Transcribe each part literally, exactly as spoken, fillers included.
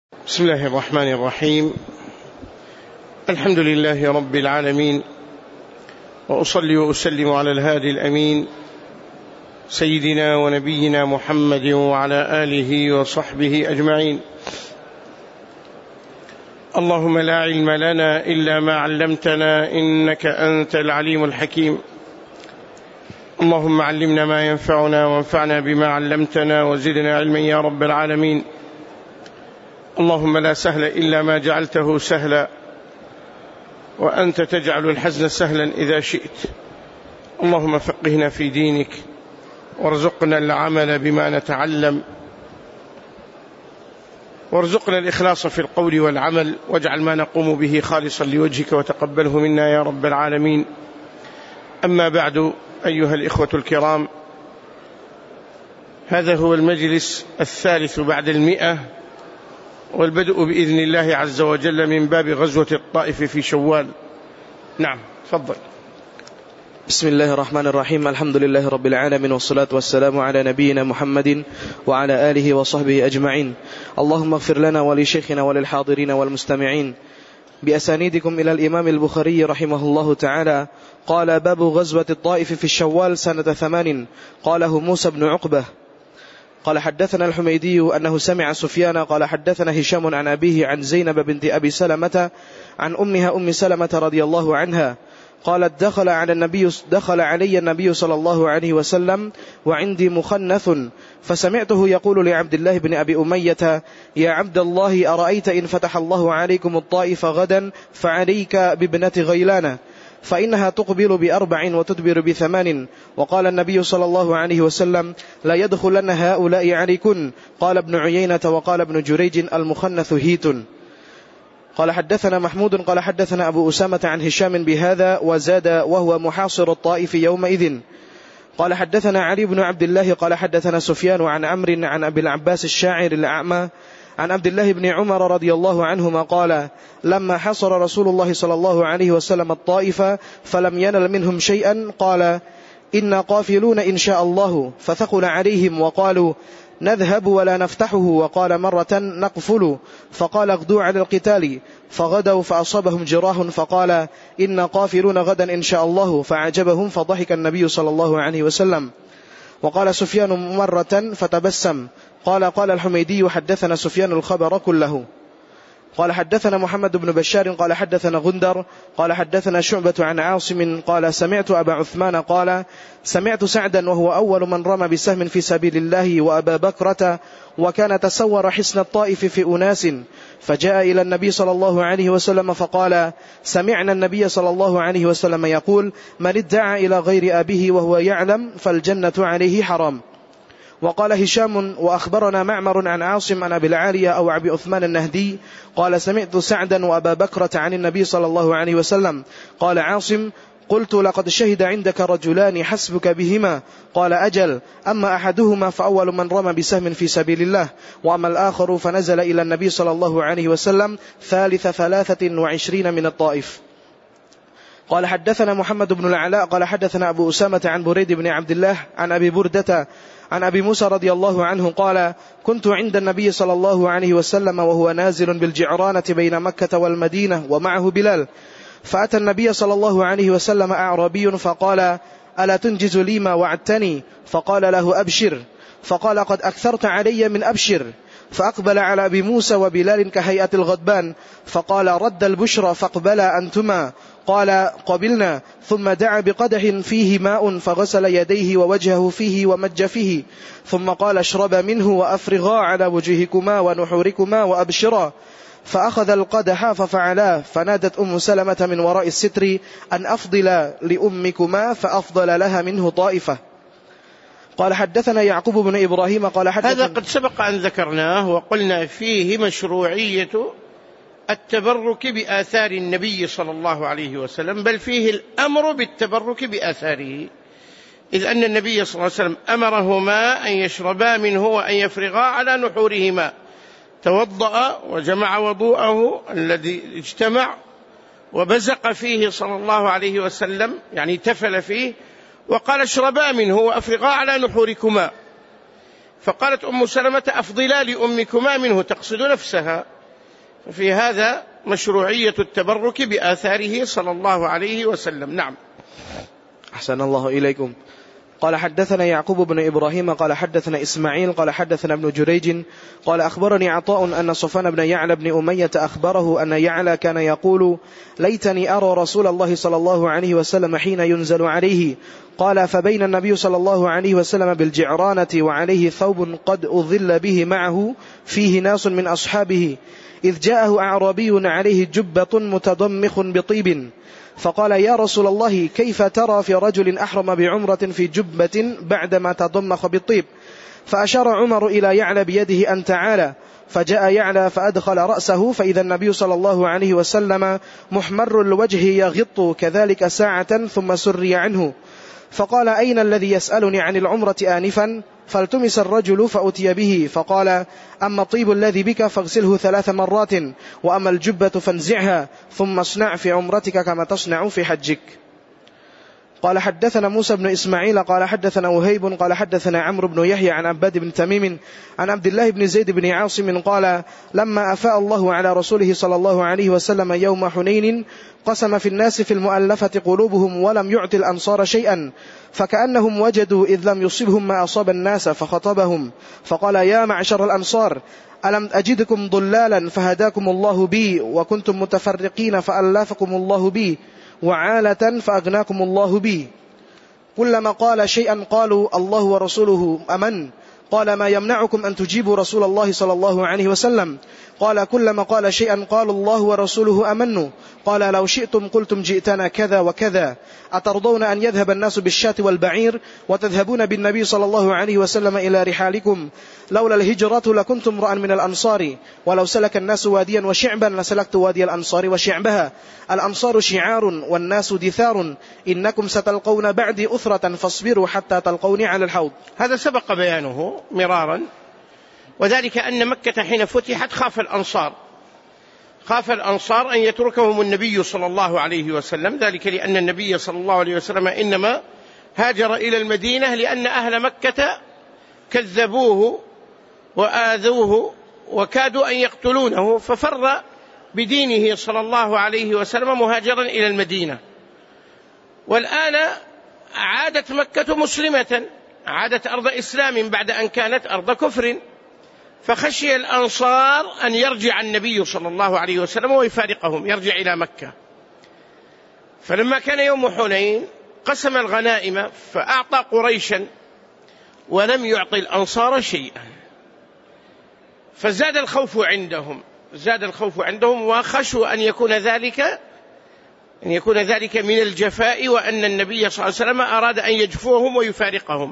بسم الله الرحمن الرحيم. الحمد لله رب العالمين، وأصلي وأسلم على الهادي الأمين سيدنا ونبينا محمد وعلى آله وصحبه أجمعين. اللهم لا علم لنا إلا ما علمتنا إنك أنت العليم الحكيم. اللهم علمنا ما ينفعنا وانفعنا بما علمتنا وزدنا علما يا رب العالمين. اللهم لا سهل إلا ما جعلته سهلا، وأنت تجعل الحزن سهلا إذا شئت. اللهم فقهنا في دينك، وارزقنا العمل بما نتعلم، وارزقنا الإخلاص في القول والعمل، واجعل ما نقوم به خالصا لوجهك وتقبله منا يا رب العالمين. أما بعد، أيها الإخوة الكرام، هذا هو المجلس الثالث بعد المئة، والبدء بإذن الله عز وجل من باب غزوة الطائف في شوال. نعم، تفضل. بسم الله الرحمن الرحيم. الحمد لله رب العالمين، والصلاة والسلام على نبينا محمد وعلى آله وصحبه أجمعين. اللهم اغفر لنا ولشيخنا وللحاضرين والمستمعين بأسانيدكم إلى الإمام البخاري رحمه الله تعالى. قال: باب غزوة الطائف في الشوال سنة ثمان. قاله موسى بن عقبة. قال: حدثنا الحميدي أنه سمع سفيان قال: حدثنا هشام عن أبيه عن زينب بنت أبي سلمة عن أمها أم سلمة رضي الله عنها قالت: دخل على النبي دخل علي النبي صلى الله عليه وسلم وعندي مخنث، فسمعته يقول لعبد الله بن أبي أمية: يا عبد الله، أرأيت إن فتح الله عليكم الطائف غدا فعليك بابنة غيلان، فإنها تقبل بأربع وتدبر بثمان. وقال النبي صلى الله عليه وسلم: لا يدخلن هؤلاء عليكن. قال ابن عيينة وقال ابن جريج: المخنث هيت. قال: حدثنا محمود قال: حدثنا أبو أسامة عن هشام بهذا وزاد: وهو محاصر الطائف يومئذ. قال: حدثنا علي بن عبد الله قال: حدثنا سفيان عن عمرو عن أبي العباس الشاعر الأعمى عن عبد الله بن عمر رضي الله عنهما قال: لما حصر رسول الله صلى الله عليه وسلم الطائف فلم ينل منهم شيئا قال: إنا قافلون إن شاء الله، فثقل عليهم وقالوا: نذهب ولا نفتحه. وقال مرة: نقفل، فقال: اغدوا على القتال، فغدوا فأصابهم جراح، فقال: إنا قافلون غدا إن شاء الله، فعجبهم، فضحك النبي صلى الله عليه وسلم. وقال سفيان مرة فتبسم. قال قال الحميدي: حدثنا سفيان الخبر كله. قال: حدثنا محمد بن بشار قال: حدثنا غندر قال: حدثنا شعبة عن عاصم قال: سمعت أبا عثمان قال: سمعت سعدا وهو أول من رمى بسهم في سبيل الله، وأبا بكرة، وكان تسور حصن الطائف في أناس، فجاء إلى النبي صلى الله عليه وسلم فقال: سمعنا النبي صلى الله عليه وسلم يقول: من ادعى إلى غير أبيه وهو يعلم فالجنة عليه حرام. وقال هشام: وأخبرنا معمر عن عاصم عن أبي العالية أو أبي عثمان النهدي قال: سمعت سعدا وأبا بكرة عن النبي صلى الله عليه وسلم. قال عاصم: قلت: لقد شهد عندك رجلان حسبك بهما. قال: أجل، أما أحدهما فأول من رمى بسهم في سبيل الله، وأما الآخر فنزل إلى النبي صلى الله عليه وسلم ثالث ثلاثة وعشرين من الطائف. قال: حدثنا محمد بن العلاء قال: حدثنا أبو أسامة عن بريد بن عبد الله عن أبي بردة عن أبي موسى رضي الله عنه قال: كنت عند النبي صلى الله عليه وسلم وهو نازل بالجعرانة بين مكة والمدينة ومعه بلال، فأتى النبي صلى الله عليه وسلم أعرابي فقال: ألا تنجز لي ما وعدتني؟ فقال له: أبشر. فقال: قد أكثرت علي من أبشر. فأقبل على أبي موسى وبلال كهيئة الغضبان، فقال: رد البشرى فاقبلا أنتما. قال: قبلنا. ثم دعا بقدح فيه ماء فغسل يديه ووجهه فيه ومج فيه، ثم قال: اشربا منه وأفرغا على وجهكما ونحوركما وأبشرا. فأخذ القدح ففعلا، فنادت أم سلمة من وراء الستر أن أفضل لأمكما، فأفضل لها منه طائفة. قال: حدثنا يعقوب بن إبراهيم قال: حدثنا. هذا قد سبق أن ذكرناه وقلنا فيه مشروعية التبرك بآثار النبي صلى الله عليه وسلم، بل فيه الأمر بالتبرك بآثاره، إذ أن النبي صلى الله عليه وسلم أمرهما أن يشربا منه وأن يفرغا على نحورهما. توضأ وجمع وضوءه الذي اجتمع وبزق فيه صلى الله عليه وسلم، يعني تفل فيه، وقال: اشربا منه وأفرغا على نحوركما. فقالت أم سلمة: أفضلا لأمكما منه، تقصد نفسها، في هذا مشروعية التبرك بآثاره صلى الله عليه وسلم. نعم. أحسن الله إليكم. قال حدثنا يعقوب بن إبراهيم قال حدثنا إسماعيل قال حدثنا ابن جريج قال أخبرني عطاء أن صفوان بن يعلى بن أمية أخبره أن يعلى كان يقول ليتني أرى رسول الله صلى الله عليه وسلم حين ينزل عليه. قال فبين النبي صلى الله عليه وسلم بالجعرانة وعليه ثوب قد أظل به معه فيه ناس من أصحابه، إذ جاءه أعرابي عليه جبة متضمخ بطيب، فقال يا رسول الله كيف ترى في رجل أحرم بعمرة في جبة بعدما تضمخ بالطيب؟ فأشار عمر إلى يعلى بيده أن تعالى، فجاء يعلى فأدخل رأسه فإذا النبي صلى الله عليه وسلم محمر الوجه يغط كذلك ساعة ثم سري عنه، فقال أين الذي يسألني عن العمرة آنفا؟ فالتمس الرجل فأتي به، فقال أما الطيب الذي بك فاغسله ثلاث مرات، وأما الجبة فانزعها ثم اصنع في عمرتك كما تصنع في حجك. قال حدثنا موسى بن إسماعيل قال حدثنا وهيب قال حدثنا عمرو بن يحيى عن عباد بن تميم عن عبد الله بن زيد بن عاصم قال لما أفاء الله على رسوله صلى الله عليه وسلم يوم حنين قسم في الناس في المؤلفة قلوبهم ولم يعطي الأنصار شيئا، فكأنهم وجدوا إذ لم يصبهم ما أصاب الناس، فخطبهم فقال يا معشر الأنصار ألم أجدكم ضلالا فهداكم الله بي، وكنتم متفرقين فألفكم الله بي، وعالة فأغناكم الله بي. كلما قال شيئا قالوا الله ورسوله أمن. قال ما يمنعكم أن تجيبوا رسول الله صلى الله عليه وسلم؟ قال كلما قال شيئا قالوا الله ورسوله أمنوا. قال لو شئتم قلتم جئتنا كذا وكذا، أترضون أن يذهب الناس بالشاة والبعير وتذهبون بالنبي صلى الله عليه وسلم إلى رحالكم؟ لولا الهجرة لكنتم امرأ من الأنصار، ولو سلك الناس واديا وشعبا لسلكت وادي الأنصار وشعبها. الأنصار شعار والناس دثار، إنكم ستلقون بعدي أثرة فاصبروا حتى تلقوني على الحوض. هذا سبق بيانه مرارا، وذلك أن مكة حين فتحت خاف الأنصار خاف الأنصار أن يتركهم النبي صلى الله عليه وسلم، ذلك لأن النبي صلى الله عليه وسلم إنما هاجر إلى المدينة لأن أهل مكة كذبوه وآذوه وكادوا أن يقتلونه، ففر بدينه صلى الله عليه وسلم مهاجرا إلى المدينة. والآن عادت مكة مسلمة، عادت أرض إسلام بعد أن كانت أرض كفر، فخشي الأنصار أن يرجع النبي صلى الله عليه وسلم ويفارقهم يرجع إلى مكة. فلما كان يوم حنين قسم الغنائم فأعطى قريشا ولم يعطي الأنصار شيئا، فزاد الخوف عندهم زاد الخوف عندهم وخشوا أن يكون ذلك أن يكون ذلك من الجفاء، وأن النبي صلى الله عليه وسلم أراد أن يجفوهم ويفارقهم.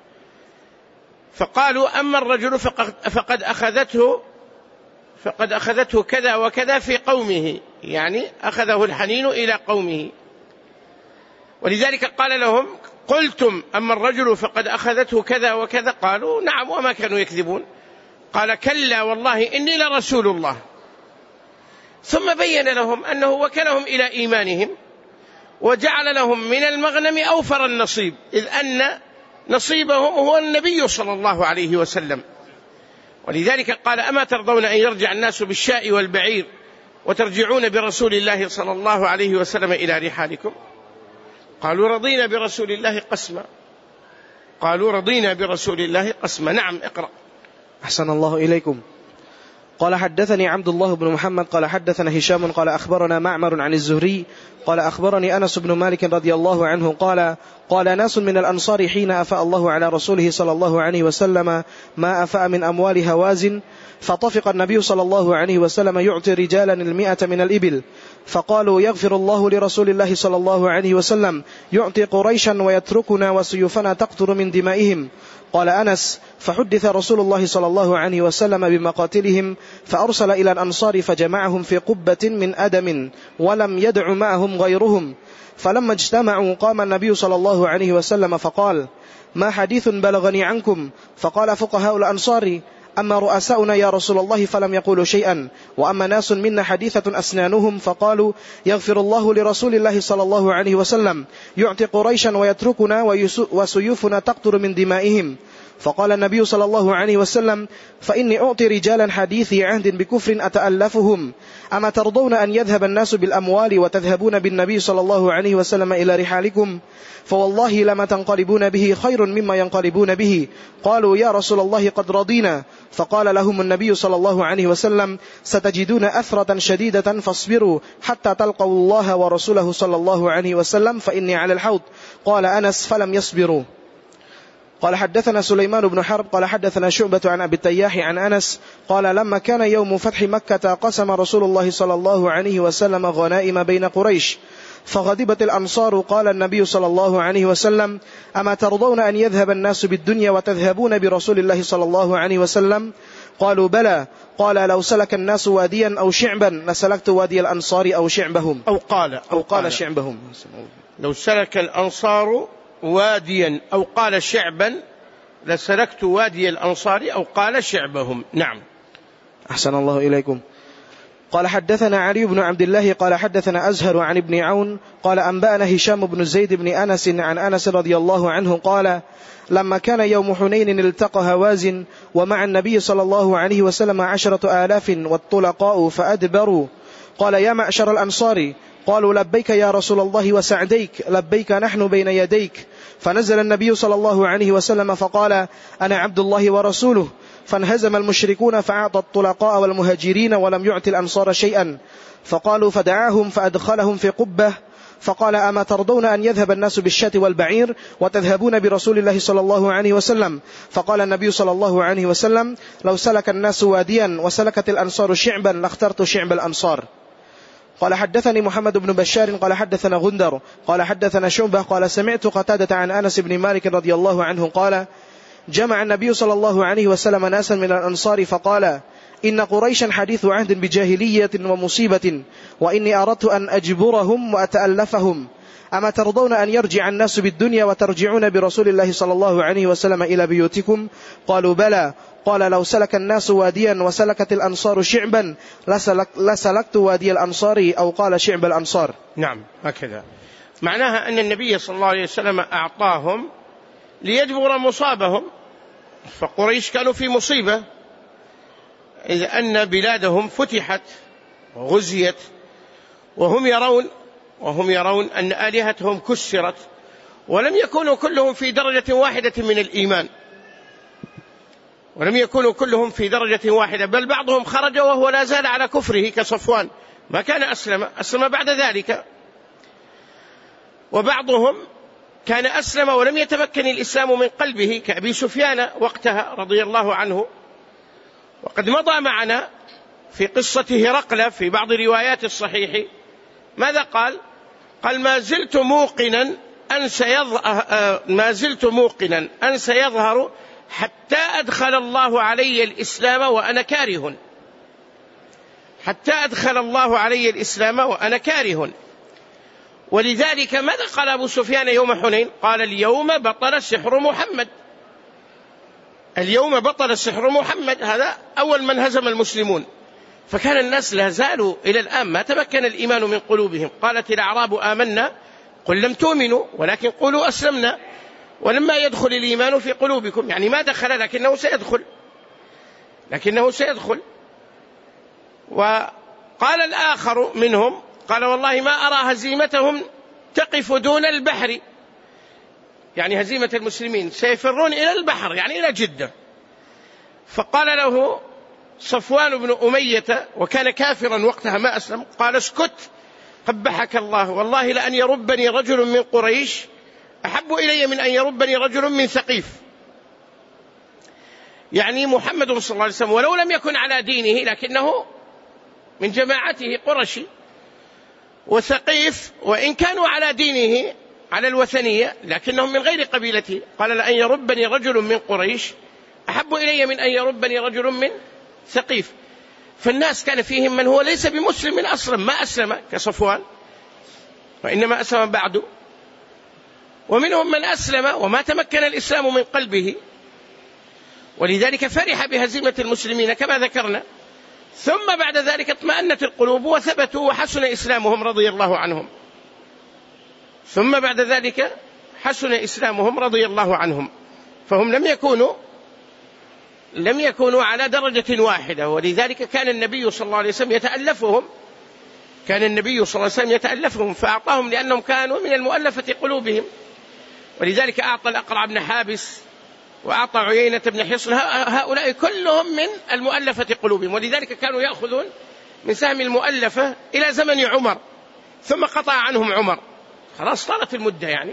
فقالوا أما الرجل فقد أخذته فقد أخذته كذا وكذا في قومه، يعني أخذه الحنين إلى قومه. ولذلك قال لهم قلتم أما الرجل فقد أخذته كذا وكذا؟ قالوا نعم وما كانوا يكذبون. قال كلا والله إني لرسول الله. ثم بين لهم أنه وكلهم إلى إيمانهم وجعل لهم من المغنم أوفر النصيب، إذ أن نصيبهم هو النبي صلى الله عليه وسلم. ولذلك قال أما ترضون أن يرجع الناس بالشاء والبعير وترجعون برسول الله صلى الله عليه وسلم إلى رحالكم؟ قالوا رضينا برسول الله قسما قالوا رضينا برسول الله قسما. نعم اقرأ. أحسن الله إليكم. قال حدثني عبد الله بن محمد قال حدثنا هشام قال أخبرنا معمر عن الزهري قال أخبرني أنس بن مالك رضي الله عنه قال قال ناس من الأنصار حين أفاء الله على رسوله صلى الله عليه وسلم ما أفاء من أموال هوازن، فطفق النبي صلى الله عليه وسلم يعطي رجالا المئة من الإبل، فقالوا يغفر الله لرسول الله صلى الله عليه وسلم يعطي قريشا ويتركنا وسيوفنا تقطر من دمائهم. قال أنس فحدث رسول الله صلى الله عليه وسلم بمقاتلهم، فأرسل إلى الأنصار فجمعهم في قبة من أدم ولم يدع معهم غيرهم. فلما اجتمعوا قام النبي صلى الله عليه وسلم فقال ما حديث بلغني عنكم؟ فقال فقهاء الأنصار أما رؤساؤنا يا رسول الله فلم يقولوا شيئا، وأما ناس منا حديثة أسنانهم فقالوا يغفر الله لرسول الله صلى الله عليه وسلم يعطي قريشا ويتركنا وسيوفنا تقطر من دمائهم. فقال النبي صلى الله عليه وسلم: فإني أعطي رجالا حديثي عهد بكفر أتألفهم، أما ترضون أن يذهب الناس بالأموال وتذهبون بالنبي صلى الله عليه وسلم إلى رحالكم؟ فوالله لما تنقلبون به خير مما ينقلبون به. قالوا: يا رسول الله قد رضينا. فقال لهم النبي صلى الله عليه وسلم: ستجدون أثرة شديدة فاصبروا حتى تلقوا الله ورسوله صلى الله عليه وسلم فإني على الحوض. قال أنس: فلم يصبروا. قال حدثنا سليمان بن حرب قال حدثنا شعبة عن أبي التياح عن أنس قال: لما كان يوم فتح مكة قسم رسول الله صلى الله عليه وسلم غنائم بين قريش، فغضبت الأنصار. قال النبي صلى الله عليه وسلم: أما ترضون أن يذهب الناس بالدنيا وتذهبون برسول الله صلى الله عليه وسلم؟ قالوا: بلى. قال: لو سلك الناس واديا أو شعبا لسلكت وادي الأنصار أو شعبهم. أو قال أو, أو قال, قال شعبهم. لو سلك الأنصار واديا أو قال شعبا لسلكت وادي الأنصار أو قال شعبهم. نعم. أحسن الله إليكم. قال حدثنا علي بن عبد الله قال حدثنا أزهر عن ابن عون قال أنبأنا هشام بن زيد بن أنس عن أنس رضي الله عنه قال: لما كان يوم حنين التقى هوازن ومع النبي صلى الله عليه وسلم عشرة آلاف والطلقاء فأدبروا. قال: يا معشر الأنصار. قالوا: لبيك يا رسول الله وسعديك، لبيك نحن بين يديك. فنزل النبي صلى الله عليه وسلم فقال: أنا عبد الله ورسوله. فانهزم المشركون فأعطى الطلقاء والمهاجرين ولم يعط الأنصار شيئا. فقالوا فدعاهم فأدخلهم في قبة فقال: أما ترضون أن يذهب الناس بالشاة والبعير وتذهبون برسول الله صلى الله عليه وسلم؟ فقال النبي صلى الله عليه وسلم: لو سلك الناس واديا وسلكت الأنصار شعبا لاخترت شعب الأنصار. قال حدثني محمد بن بشار قال حدثنا غندر قال حدثنا شعبة قال سمعت قتادة عن أنس بن مالك رضي الله عنه قال: جمع النبي صلى الله عليه وسلم ناسا من الأنصار فقال: إن قريشا حديث عهد بجاهلية ومصيبة، وإني أردت أن أجبرهم وأتألفهم، أما ترضون أن يرجع الناس بالدنيا وترجعون برسول الله صلى الله عليه وسلم إلى بيوتكم؟ قالوا: بلى. قال: لو سلك الناس واديا وسلكت الأنصار شعبا لسلك لسلكت وادي الأنصار أو قال شعب الأنصار. نعم، هكذا معناها أن النبي صلى الله عليه وسلم أعطاهم ليجبر مصابهم، فقريش كانوا في مصيبة إذ أن بلادهم فتحت وغزيت وهم يرون وهم يرون أن آلهتهم كسرت، ولم يكونوا كلهم في درجة واحدة من الإيمان، ولم يكونوا كلهم في درجة واحدة، بل بعضهم خرج وهو لا زال على كفره كصفوان، ما كان أسلم أسلم بعد ذلك، وبعضهم كان أسلم ولم يتمكن الإسلام من قلبه كأبي سفيان وقتها رضي الله عنه. وقد مضى معنا في قصة هرقل في بعض روايات الصحيح ماذا قال؟ قال: ما زلت موقنا أن سيظهر ما زلت موقنا أن سيظهر حتى أدخل الله علي الإسلام وأنا كاره، حتى أدخل الله علي الإسلام وأنا كاره. ولذلك ماذا قال أبو سفيان يوم حنين؟ قال: اليوم بطل سحر محمد، اليوم بطل سحر محمد. هذا أول من هزم المسلمون، فكان الناس لا زالوا إلى الآن ما تمكن الإيمان من قلوبهم. قالت الأعراب آمنا قل لم تؤمنوا ولكن قولوا أسلمنا ولما يدخل الإيمان في قلوبكم، يعني ما دخل لكنه سيدخل لكنه سيدخل. وقال الآخر منهم قال: والله ما أرى هزيمتهم تقف دون البحر، يعني هزيمة المسلمين سيفرون إلى البحر يعني إلى جدة. فقال له صفوان بن أمية وكان كافرا وقتها ما أسلم، قال: اسكت قبحك الله، والله لأن يربني رجل من قريش أحب إلي من أن يربني رجل من ثقيف. يعني محمد صلى الله عليه وسلم ولو لم يكن على دينه لكنه من جماعته قرشي، وثقيف وإن كانوا على دينه على الوثنية لكنهم من غير قبيلته. قال: لأن يربني رجل من قريش أحب إلي من أن يربني رجل من ثقيف. فالناس كان فيهم من هو ليس بمسلم أصلا، ما أسلم كصفوان وإنما أسلم بعده، ومنهم من أسلم وما تمكن الإسلام من قلبه، ولذلك فرح بهزيمة المسلمين كما ذكرنا. ثم بعد ذلك اطمأنت القلوب وثبتوا وحسن إسلامهم رضي الله عنهم، ثم بعد ذلك حسن إسلامهم رضي الله عنهم، فهم لم يكونوا لم يكونوا على درجة واحدة، ولذلك كان النبي صلى الله عليه وسلم يتألفهم كان النبي صلى الله عليه وسلم يتألفهم فأعطاهم لأنهم كانوا من المؤلفة قلوبهم. ولذلك أعطى الأقرع بن حابس وأعطى عيينة بن حصن، هؤلاء كلهم من المؤلفة قلوبهم، ولذلك كانوا يأخذون من سهم المؤلفة إلى زمن عمر، ثم قطع عنهم عمر، خلاص طالت المدة يعني.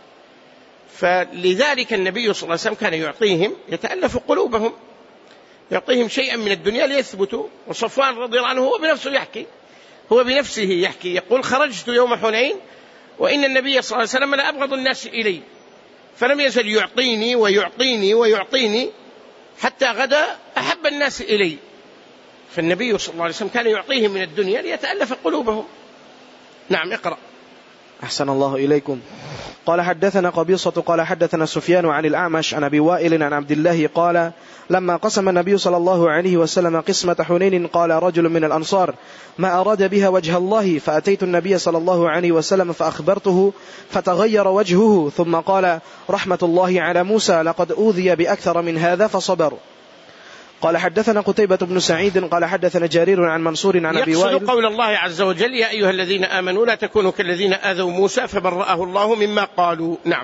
فلذلك النبي صلى الله عليه وسلم كان يعطيهم، يتألف قلوبهم، يعطيهم شيئا من الدنيا ليثبتوا. وصفوان رضي الله عنه هو بنفسه يحكي هو بنفسه يحكي يقول: خرجت يوم حنين وإن النبي صلى الله عليه وسلم لأبغض الناس إلي، فلم يزل يعطيني ويعطيني ويعطيني حتى غدا أحب الناس إلي. فالنبي صلى الله عليه وسلم كان يعطيهم من الدنيا ليتألف قلوبهم. نعم، اقرأ. أحسن الله إليكم. قال حدثنا قبيصة قال حدثنا سفيان عن الأعمش عن أبي وائل عن عبد الله قال: لما قسم النبي صلى الله عليه وسلم قسمة حنين قال رجل من الأنصار: ما أراد بها وجه الله، فأتيت النبي صلى الله عليه وسلم فأخبرته فتغير وجهه، ثم قال: رحمة الله على موسى، لقد أوذي بأكثر من هذا فصبر. قال حدثنا قتيبة بن سعيد قال حدثنا جرير عن منصور عن أبي وائل. يقصد قول الله عز وجل: يا أيها الذين آمنوا لا تكونوا كالذين آذوا موسى فبرأه الله مما قالوا. نعم.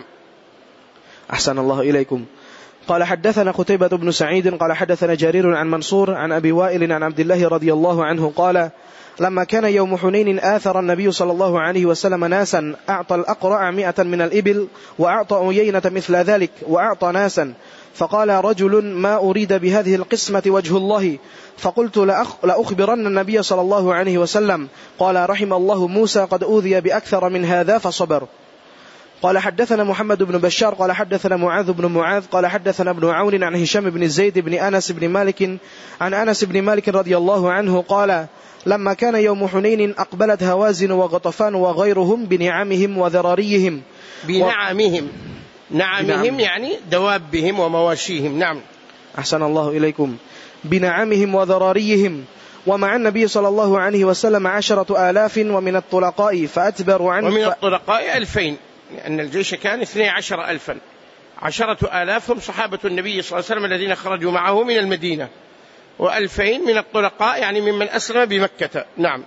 أحسن الله إليكم. قال حدثنا قتيبة بن سعيد قال حدثنا جرير عن منصور عن أبي وائل عن عبد الله رضي الله عنه قال: لما كان يوم حنين آثر النبي صلى الله عليه وسلم ناسا، أعطى الأقرع مئة من الإبل، وأعطى عيينة مثل ذلك، وأعطى ناسا. فقال رجل: ما أريد بهذه القسمة وجه الله. فقلت: لأخبرن النبي صلى الله عليه وسلم. قال: رحم الله موسى، قد أوذي بأكثر من هذا فصبر. قال حدثنا محمد بن بشار قال حدثنا معاذ بن معاذ قال حدثنا ابن عون عن هشام بن زيد بن أنس بن مالك عن أنس بن مالك رضي الله عنه قال: لما كان يوم حنين أقبلت هوازن وغطفان وغيرهم بنعمهم وذراريهم. بنعمهم نعمهم يعني دوابهم ومواشيهم. نعم. أحسن الله إليكم. بنعمهم وذراريهم، ومع النبي صلى الله عليه وسلم عشرة آلاف ومن الطلقاء فأتبروا عنه. ومن الطلقاء ألفين، لأن الجيش كان اثني عشر ألفا. عشرة آلاف هم صحابة النبي صلى الله عليه وسلم الذين خرجوا معه من المدينة، وألفين من الطلقاء يعني ممن أسلم بمكة. نعم.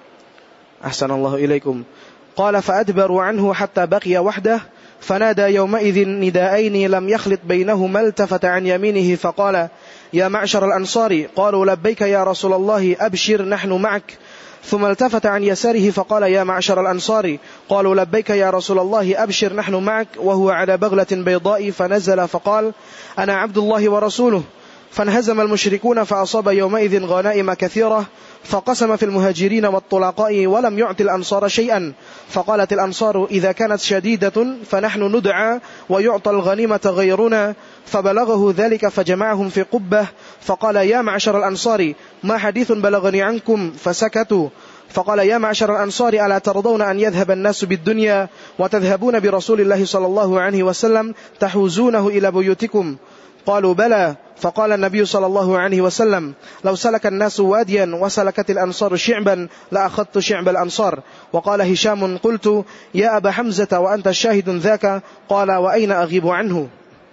أحسن الله إليكم. قال: فأدبروا عنه حتى بقي وحده، فنادى يومئذ نداءين لم يخلط بينهما، التفت عن يمينه فقال: يا معشر الأنصار. قالوا: لبيك يا رسول الله، أبشر نحن معك. ثم التفت عن يساره فقال: يا معشر الأنصار. قالوا: لبيك يا رسول الله، أبشر نحن معك، وهو على بغلة بيضاء، فنزل فقال: أنا عبد الله ورسوله. فانهزم المشركون فأصاب يومئذ غنائم كثيرة، فقسم في المهاجرين والطلقاء ولم يعطي الأنصار شيئا. فقالت الأنصار: إذا كانت شديدة فنحن ندعى ويعطى الغنيمة غيرنا. فبلغه ذلك فجمعهم في قبة، فقال: يا معشر الأنصار، ما حديث بلغني عنكم؟ فسكتوا. فقال: يا معشر الأنصار، ألا ترضون أن يذهب الناس بالدنيا وتذهبون برسول الله صلى الله عليه وسلم تحوزونه إلى بيوتكم؟ قالوا: بلى. فقال النبي صلى الله عليه وسلم: لو سلك الناس واديا وسلكت الأنصار شعبا لأخذت شعب الأنصار. وقال هشام: قلت: يا أبا حمزة، وأنت الشاهد ذاك؟ قال: وأين أغيب عنه؟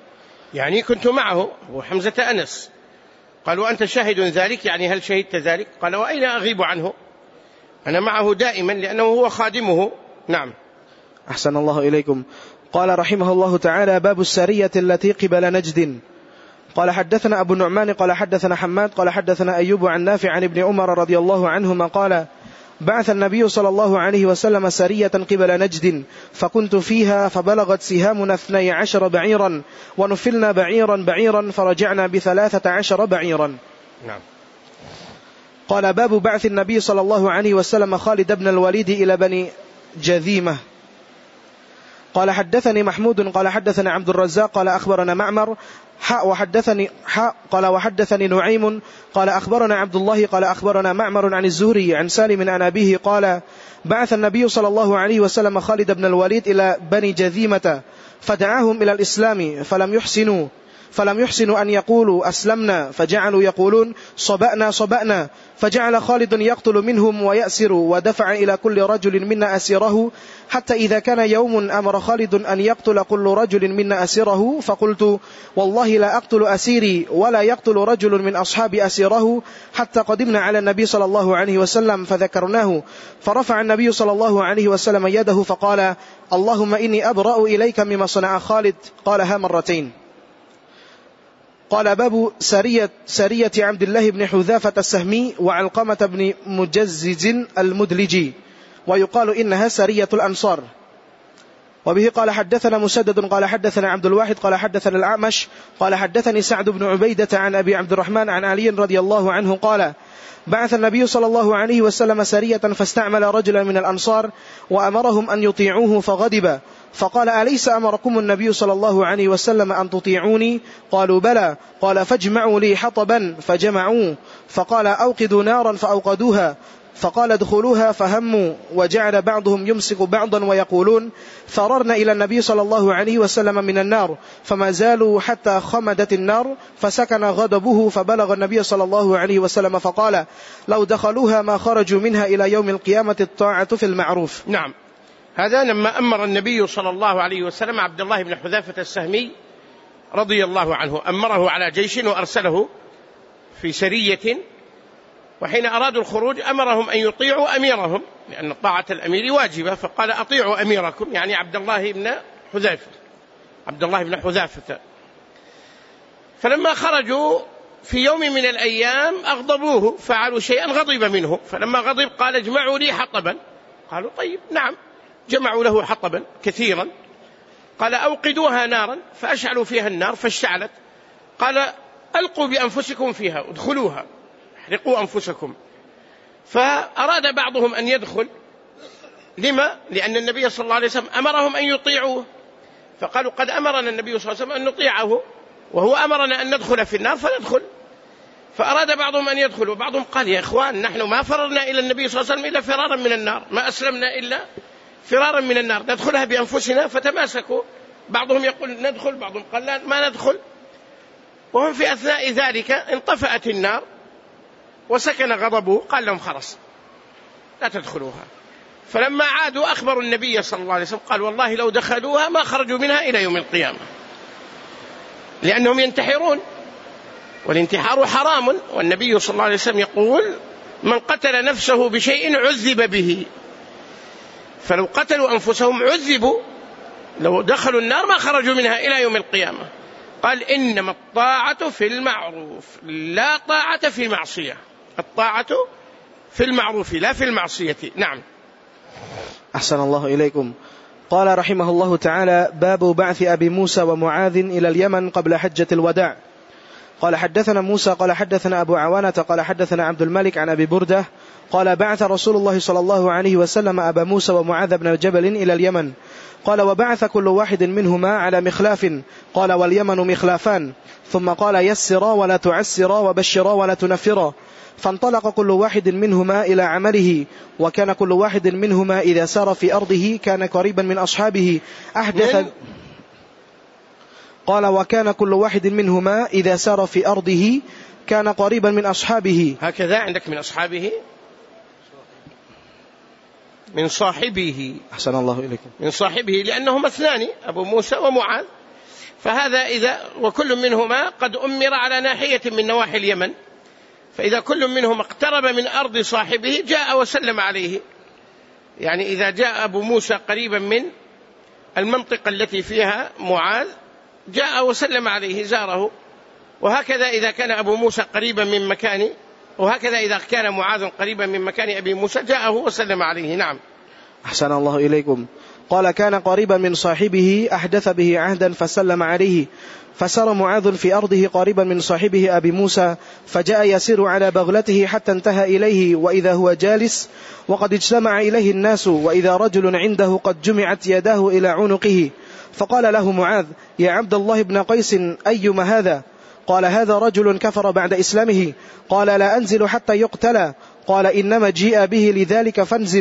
يعني كنت معه، وحمزة أنس. قال: وأنت شاهد ذلك، يعني هل شهدت ذلك؟ قال: وأين أغيب عنه؟ أنا معه دائما لأنه هو خادمه. نعم. أحسن الله إليكم. قال رحمه الله تعالى: باب السرية التي قبل نجد. قال حدثنا أبو النعمان قال حدثنا حماد قال حدثنا أيوب عن نافع عن ابن عمر رضي الله عنهما قال: بعث النبي صلى الله عليه وسلم سرية قبل نجد، فكنت فيها، فبلغت سهامنا اثني عشر بعيرا، ونفلنا بعيرا بعيرا، فرجعنا بثلاثة عشر بعيرا. نعم. قال: باب بعث النبي صلى الله عليه وسلم خالد بن الوليد إلى بني جذيمة. قال حدثني محمود قال حدثنا عبد الرزاق قال أخبرنا معمر حاء وحدثني حاء قال وحدثني نعيم قال أخبرنا عبد الله قال أخبرنا معمر عن الزهري عن سالم عن أبيه قال: بعث النبي صلى الله عليه وسلم خالد بن الوليد إلى بني جذيمة، فدعاهم إلى الإسلام فلم يحسنوا، فلم يحسنوا أن يقولوا أسلمنا، فجعلوا يقولون صبأنا صبأنا، فجعل خالد يقتل منهم ويأسر، ودفع إلى كل رجل منا أسيره، حتى إذا كان يوم أمر خالد أن يقتل كل رجل منا أسيره، فقلت والله لا أقتل أسيري ولا يقتل رجل من أصحاب أسيره، حتى قدمنا على النبي صلى الله عليه وسلم فذكرناه، فرفع النبي صلى الله عليه وسلم يده فقال اللهم إني أبرأ إليك مما صنع خالد، قالها مرتين. قال باب سرية, سرية عبد الله بن حذافة السهمي وعلقمة بن مجزز المدلجي، ويقال إنها سرية الأنصار. وبه قال حدثنا مسدد قال حدثنا عبد الواحد قال حدثنا الأعمش قال حدثني سعد بن عبيدة عن أبي عبد الرحمن عن علي رضي الله عنه قال بعث النبي صلى الله عليه وسلم سرية فاستعمل رجلا من الأنصار وأمرهم أن يطيعوه فغضب، فقال أليس أمركم النبي صلى الله عليه وسلم أن تطيعوني؟ قالوا بلى. قال فاجمعوا لي حطبا، فجمعوه، فقال أوقدوا نارا فأوقدوها، فقال ادخلوها، فهموا، وجعل بعضهم يمسك بعضا ويقولون فررنا إلى النبي صلى الله عليه وسلم من النار، فما زالوا حتى خمدت النار، فسكن غضبه، فبلغ النبي صلى الله عليه وسلم فقال لو دخلوها ما خرجوا منها إلى يوم القيامة الطاعة في المعروف. نعم، هذا لما أمر النبي صلى الله عليه وسلم عبد الله بن حذافة السهمي رضي الله عنه، أمره على جيش وأرسله في سرية، وحين أرادوا الخروج أمرهم أن يطيعوا أميرهم، لأن طاعة الأمير واجبة، فقال أطيعوا أميركم، يعني عبد الله بن حذافة عبد الله بن حذافة. فلما خرجوا في يوم من الأيام أغضبوه، فعلوا شيئا غضب منه، فلما غضب قال اجمعوا لي حطبا. قالوا طيب نعم، جمعوا له حطبا كثيرا. قال أوقدوها نارا، فأشعلوا فيها النار فاشتعلت. قال ألقوا بأنفسكم فيها، ادخلوها، احرقوا أنفسكم. فأراد بعضهم أن يدخل، لما؟ لأن النبي صلى الله عليه وسلم أمرهم أن يطيعوه، فقالوا قد أمرنا النبي صلى الله عليه وسلم أن نطيعه، وهو أمرنا أن ندخل في النار فندخل. فأراد بعضهم أن يدخل، وبعضهم قال يا إخوان نحن ما فررنا إلى النبي صلى الله عليه وسلم إلا فرارا من النار، ما أسلمنا إلا فرارا من النار، ندخلها بأنفسنا. فتماسكوا، بعضهم يقول ندخل، بعضهم قال لا ما ندخل. وهم في أثناء ذلك انطفأت النار وسكن غضبه، قال لهم خلاص لا تدخلوها. فلما عادوا أخبروا النبي صلى الله عليه وسلم، قال والله لو دخلوها ما خرجوا منها إلى يوم القيامة، لأنهم ينتحرون، والانتحار حرام، والنبي صلى الله عليه وسلم يقول من قتل نفسه بشيء عذب به، فلو قتلوا أنفسهم عذبوا، لو دخلوا النار ما خرجوا منها إلى يوم القيامة. قال إنما الطاعة في المعروف لا طاعة في معصية، الطاعة في المعروف لا في المعصية. نعم. أحسن الله إليكم. قال رحمه الله تعالى باب بعث أبي موسى ومعاذ إلى اليمن قبل حجة الوداع. قال حدثنا موسى قال حدثنا أبو عوانة قال حدثنا عبد الملك عن أبي بردة قال بعث رسول الله صلى الله عليه وسلم أبا موسى ومعاذ بن جبل إلى اليمن. قال وبعث كل واحد منهما على مخلاف، قال واليمن مخلافان، ثم قال يسرا ولا تعسرا وبشرا ولا تنفرا. فانطلق كل واحد منهما إلى عمله، وكان كل واحد منهما إذا سار في أرضه كان قريبا من أصحابه أحدث. قال وكان كل واحد منهما إذا سار في أرضه كان قريبا من أصحابه. هكذا عندك من أصحابه، من صاحبه. أحسن الله إليكم. من صاحبه، لأنهم اثنان أبو موسى ومعاذ، فهذا إذا وكل منهما قد أمر على ناحية من نواحي اليمن، فإذا كل منهم اقترب من أرض صاحبه جاء وسلم عليه. يعني إذا جاء أبو موسى قريبا من المنطقة التي فيها معاذ جاء وسلم عليه، زاره. وهكذا إذا كان أبو موسى قريبا من مكان، وهكذا إذا كان معاذ قريبا من مكان أبي موسى جاءه وسلم عليه. نعم. أحسن الله إليكم. قال كان قريبا من صاحبه أحدث به عهدا فسلم عليه، فسار معاذ في أرضه قريبا من صاحبه أبي موسى، فجاء يسير على بغلته حتى انتهى إليه، وإذا هو جالس وقد اجتمع إليه الناس، وإذا رجل عنده قد جمعت يداه إلى عنقه، فقال له معاذ يا عبد الله بن قيس أيما هذا؟ قال هذا رجل كفر بعد إسلامه. قال لا أنزل حتى يقتل. قال إنما جيء به لذلك فانزل.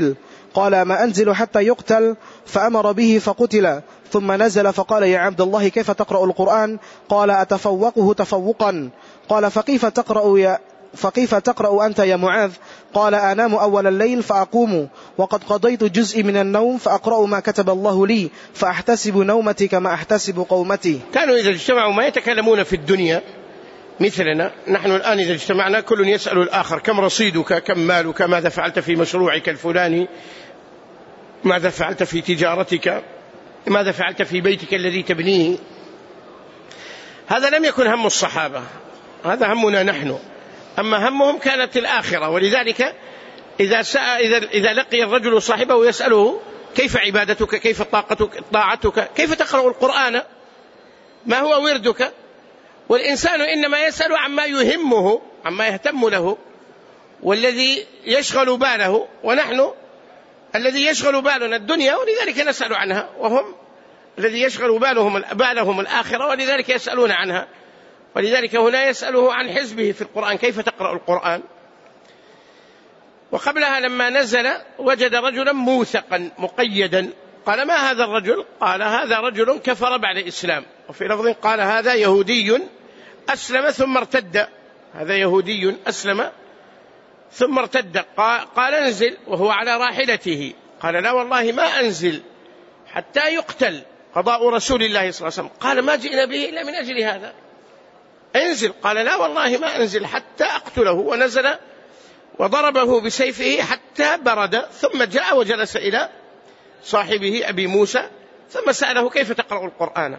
قال ما أنزل حتى يقتل، فأمر به فقتل. ثم نزل فقال يا عبد الله كيف تقرأ القرآن؟ قال أتفوقه تفوقا. قال فكيف تقرأ يا فكيف تقرأ أنت يا معاذ؟ قال أنام أول الليل فأقوم وقد قضيت جزء من النوم فأقرأ ما كتب الله لي فأحتسب نومتي كما أحتسب قومتي. كانوا إذا اجتمعوا ما يتكلمون في الدنيا مثلنا. نحن الآن إذا اجتمعنا كل يسأل الآخر كم رصيدك، كم مالك، ماذا فعلت في مشروعك الفلاني، ماذا فعلت في تجارتك، ماذا فعلت في بيتك الذي تبنيه. هذا لم يكن هم الصحابة، هذا همنا نحن. أما همهم كانت الآخرة. ولذلك إذا, إذا, إذا لقي الرجل صاحبه يسأله كيف عبادتك، كيف طاقتك، طاعتك، كيف تقرأ القرآن، ما هو وردك. والإنسان إنما يسأل عما يهمه، عما يهتم له والذي يشغل باله، ونحن الذي يشغل بالنا الدنيا ولذلك نسأل عنها، وهم الذي يشغل بالهم, بالهم الآخرة ولذلك يسألون عنها. ولذلك هنا يسأله عن حزبه في القرآن كيف تقرأ القرآن. وقبلها لما نزل وجد رجلا موثقا مقيدا، قال ما هذا الرجل؟ قال هذا رجل كفر بعد الإسلام. وفي لفظ قال هذا يهودي أسلم ثم ارتد، هذا يهودي أسلم ثم ارتد. قال انزل وهو على راحلته، قال لا والله ما أنزل حتى يقتل، قضاء رسول الله صلى الله عليه وسلم. قال ما جئنا به إلا من أجل هذا، انزل. قال لا والله ما أنزل حتى أقتله. ونزل وضربه بسيفه حتى برد، ثم جاء وجلس إلى صاحبه أبي موسى ثم سأله كيف تقرأ القرآن.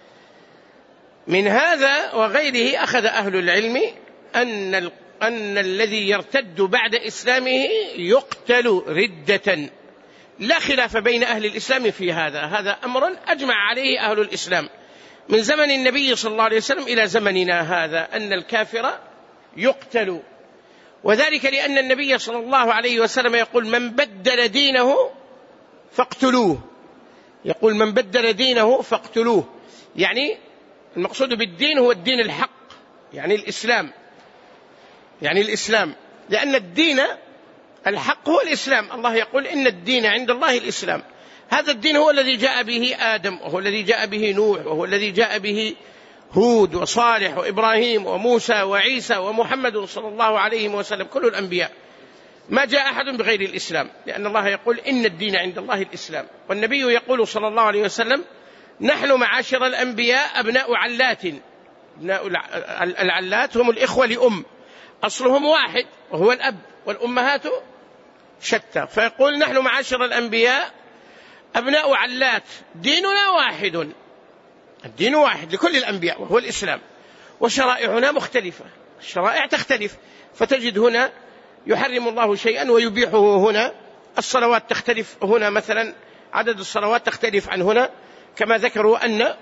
من هذا وغيره أخذ أهل العلم أن, أن الذي يرتد بعد إسلامه يقتل ردة، لا خلاف بين أهل الإسلام في هذا. هذا أمر أجمع عليه أهل الإسلام من زمن النبي صلى الله عليه وسلم إلى زمننا هذا، أن الكافر يقتل. وذلك لأن النبي صلى الله عليه وسلم يقول من بدل دينه فاقتلوه، يقول من بدل دينه فاقتلوه. يعني المقصود بالدين هو الدين الحق، يعني الإسلام، يعني الإسلام، لأن الدين الحق هو الإسلام. الله يقول إن الدين عند الله الإسلام. هذا الدين هو الذي جاء به آدم، وهو الذي جاء به نوح، وهو الذي جاء به هود وصالح وإبراهيم وموسى وعيسى ومحمد صلى الله عليه وسلم، كل الأنبياء. ما جاء أحد بغير الإسلام، لأن الله يقول إن الدين عند الله الإسلام. والنبي يقول صلى الله عليه وسلم نحن معاشر الأنبياء أبناء علات. أبناء العلات هم الإخوة لأم، أصلهم واحد وهو الأب، والأمهات شتى. فيقول نحن معاشر الأنبياء أبناء علات، ديننا واحد، الدين واحد لكل الأنبياء وهو الإسلام، وشرائعنا مختلفة، الشرائع تختلف. فتجد هنا يحرم الله شيئا ويبيحه هنا، الصلوات تختلف هنا، مثلا عدد الصلوات تختلف عن هنا، كما ذكروا أن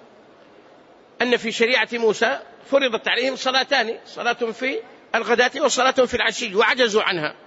أن في شريعة موسى فرضت عليهم صلاتان، صلاة في الغداة وصلاة في العشي، وعجزوا عنها.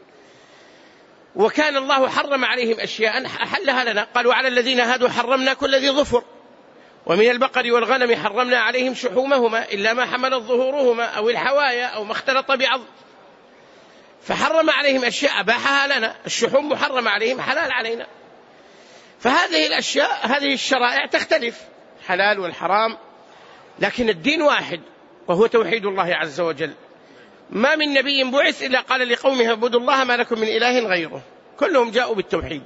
وكان الله حرم عليهم أشياء أحلها لنا، قالوا على الذين هادوا حرمنا كل ذي ظفر، ومن البقر والغنم حرمنا عليهم شحومهما إلا ما حملت ظهورهما أو الحوايا أو ما اختلط بعض. فحرم عليهم أشياء أباحها لنا، الشحوم محرم عليهم حلال علينا. فهذه الأشياء، هذه الشرائع تختلف، حلال والحرام، لكن الدين واحد وهو توحيد الله عز وجل. ما من نبي بعث إلا قال لقومه اعبدوا الله ما لكم من إله غيره، كلهم جاءوا بالتوحيد.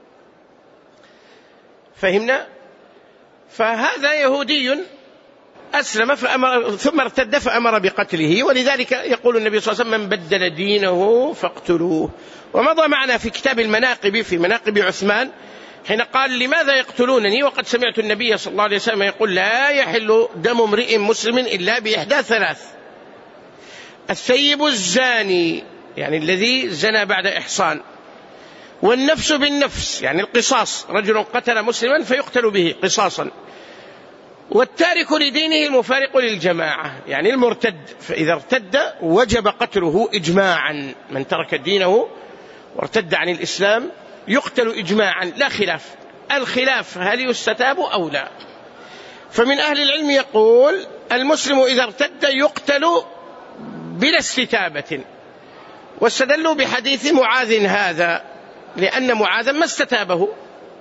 فهمنا؟ فهذا يهودي أسلم فأمر ثم ارتد فأمر بقتله. ولذلك يقول النبي صلى الله عليه وسلم من بدل دينه فاقتلوه. ومضى معنا في كتاب المناقب في مناقب عثمان حين قال لماذا يقتلونني وقد سمعت النبي صلى الله عليه وسلم يقول لا يحل دم امرئ مسلم إلا بإحدى ثلاث: الثيب الزاني، يعني الذي زنى بعد إحصان، والنفس بالنفس، يعني القصاص، رجل قتل مسلما فيقتل به قصاصا، والتارك لدينه المفارق للجماعة، يعني المرتد، فإذا ارتد وجب قتله إجماعا. من ترك دينه وارتد عن الإسلام يقتل إجماعا لا خلاف. الخلاف هل يستتاب أو لا. فمن أهل العلم يقول المسلم إذا ارتد يقتل بلا استتابة، واستدلوا بحديث معاذ هذا لأن معاذا ما استتابه.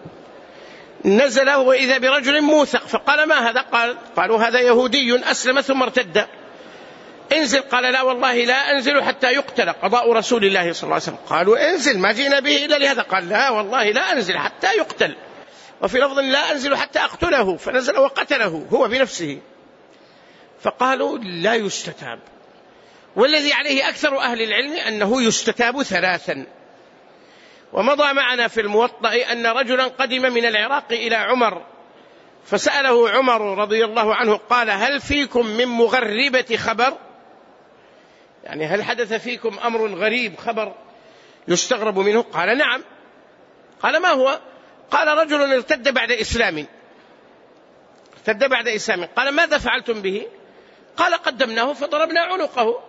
نزل وإذا برجل موثق فقال ما هذا؟ قال قالوا هذا يهودي أسلم ثم ارتد. انزل. قال لا والله لا أنزل حتى يقتل، قضاء رسول الله صلى الله عليه وسلم. قالوا انزل ما جئنا به إلا لهذا. قال لا والله لا أنزل حتى يقتل، وفي لفظ لا أنزل حتى أقتله، فنزل وقتله هو بنفسه. فقالوا لا يستتاب، والذي عليه أكثر أهل العلم أنه يستتاب ثلاثا. ومضى معنا في الموطأ أن رجلا قدم من العراق إلى عمر فسأله عمر رضي الله عنه قال هل فيكم من مغربة خبر؟ يعني هل حدث فيكم أمر غريب خبر يستغرب منه؟ قال نعم. قال ما هو؟ قال رجل ارتد بعد إسلام. ارتد بعد إسلام. قال ماذا فعلتم به؟ قال قدمناه فضربنا عنقه.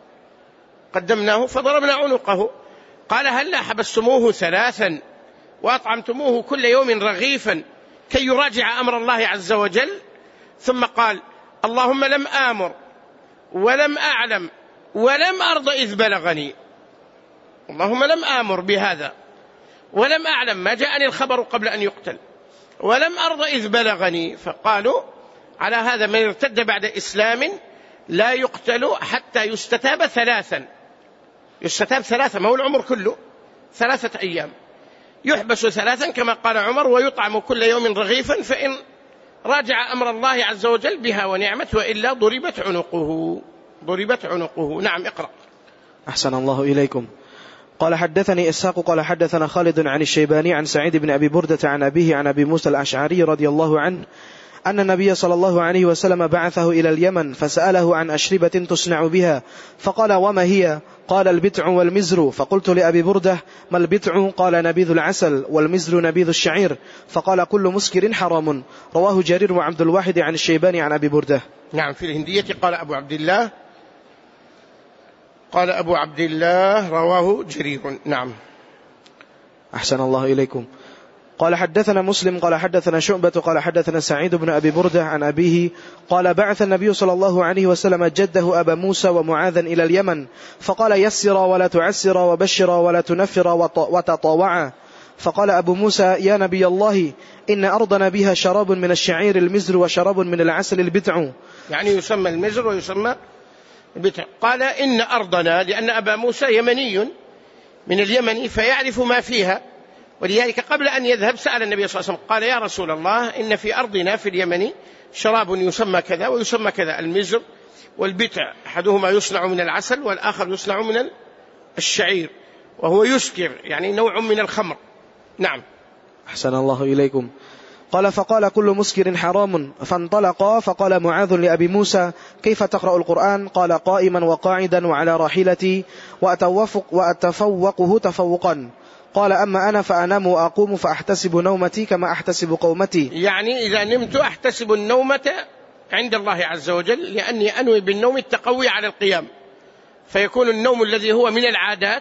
قدمناه فضربنا عنقه. قال هل حبستموه ثلاثا وأطعمتموه كل يوم رغيفا كي يراجع أمر الله عز وجل؟ ثم قال اللهم لم آمر ولم أعلم ولم أرض إذ بلغني. اللهم لم آمر بهذا ولم أعلم، ما جاءني الخبر قبل أن يقتل، ولم أرض إذ بلغني. فقالوا على هذا من ارتد بعد إسلام لا يقتل حتى يستتاب ثلاثا. يستتاب ثلاثا، ما هو العمر كله ثلاثة أيام. يحبس ثلاثا كما قال عمر، ويطعم كل يوم رغيفا، فإن راجع أمر الله عز وجل بها ونعمت، وإلا ضربت عنقه. ضربت عنقه. نعم اقرأ. أحسن الله إليكم. قال حدثني إسحاق قال حدثنا خالد عن الشيباني عن سعيد بن أبي بردة عن أبيه عن أبي موسى الأشعري رضي الله عنه أن النبي صلى الله عليه وسلم بعثه إلى اليمن فسأله عن أشربة تصنع بها، فقال وما هي؟ قال البتع والمزر. فقلت لأبي بردة ما البتع؟ قال نبيذ العسل، والمزر نبيذ الشعير. فقال كل مسكر حرام. رواه جرير وعبد الواحد عن الشيباني عن أبي بردة. نعم. في الهندية قال أبو عبد الله قال أبو عبد الله رواه جرير. نعم. أحسن الله إليكم. قال حدثنا مسلم قال حدثنا شعبة قال حدثنا سعيد بن أبي بردة عن أبيه قال بعث النبي صلى الله عليه وسلم جده أبا موسى ومعاذا إلى اليمن فقال يسر ولا تعسر وبشر ولا تنفر وتطاوعا. فقال أبو موسى يا نبي الله إن أرضنا بها شراب من الشعير المزر وشراب من العسل البتع. يعني يسمى المزر ويسمى البتع. قال إن أرضنا، لأن أبا موسى يمني من اليمن فيعرف ما فيها، ولذلك قبل أن يذهب سأل النبي صلى الله عليه وسلم قال يا رسول الله إن في أرضنا في اليمن شراب يسمى كذا ويسمى كذا، المزر والبتع، أحدهما يصنع من العسل والآخر يصنع من الشعير، وهو يسكر يعني نوع من الخمر. نعم. أحسن الله إليكم. قال فقال كل مسكر حرام. فانطلقا فقال معاذ لأبي موسى كيف تقرأ القرآن؟ قال قائما وقاعدا وعلى راحلتي وأتوفق وأتفوقه تفوقا. قال أما أنا فأنام وأقوم فأحتسب نومتي كما أحتسب قومتي. يعني إذا نمت أحتسب النومة عند الله عز وجل، لأني أنوي بالنوم التقوي على القيام، فيكون النوم الذي هو من العادات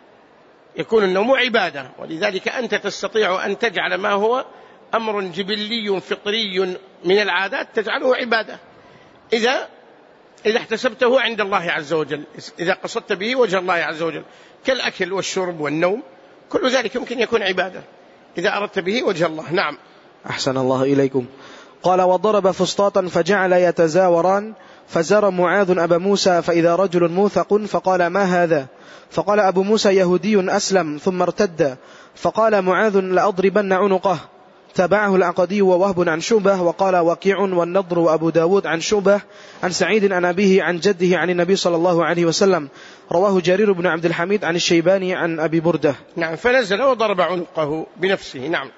يكون النوم عبادة. ولذلك أنت تستطيع أن تجعل ما هو أمر جبلي فطري من العادات تجعله عبادة إذا إذا احتسبته عند الله عز وجل، إذا قصدت به وجه الله عز وجل، كالأكل والشرب والنوم، كل ذلك يمكن يكون عبادة إذا أردت به وجه الله. نعم. أحسن الله إليكم. قال وضرب فسطاطا فجعل يتزاوران فزار معاذ أبا موسى فإذا رجل موثق فقال ما هذا؟ فقال أبو موسى يهودي أسلم ثم ارتد. فقال معاذ لأضربن عنقه. تابعه العقدي ووهب عن شعبة. وقال وكيع والنضر وأبو داود عن شعبة عن سعيد عن أبيه عن جده عن النبي صلى الله عليه وسلم. رواه جرير بن عبد الحميد عن الشيباني عن أبي بردة. نعم. فنزل وضرب عنقه بنفسه. نعم.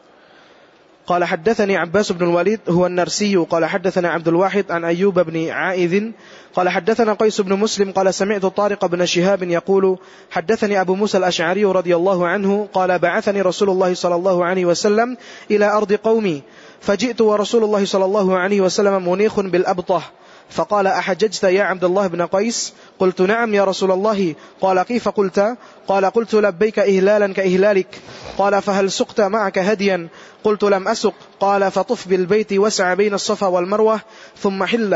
قال حدثني عباس بن الوليد هو النرسي قال حدثنا عبد الواحد عن أيوب بن عائذ قال حدثنا قيس بن مسلم قال سمعت طارق بن شهاب يقول حدثني أبو موسى الأشعري رضي الله عنه قال بعثني رسول الله صلى الله عليه وسلم إلى أرض قومي فجئت ورسول الله صلى الله عليه وسلم منيخ بالأبطة فقال أحججت يا عبد الله بن قيس؟ قلت نعم يا رسول الله. قال كيف قلت؟ قال قلت لبيك إهلالا كإهلالك. قال فهل سقت معك هديا؟ قلت لم أسق. قال فطف بالبيت وسع بين الصفا والمروة ثم حل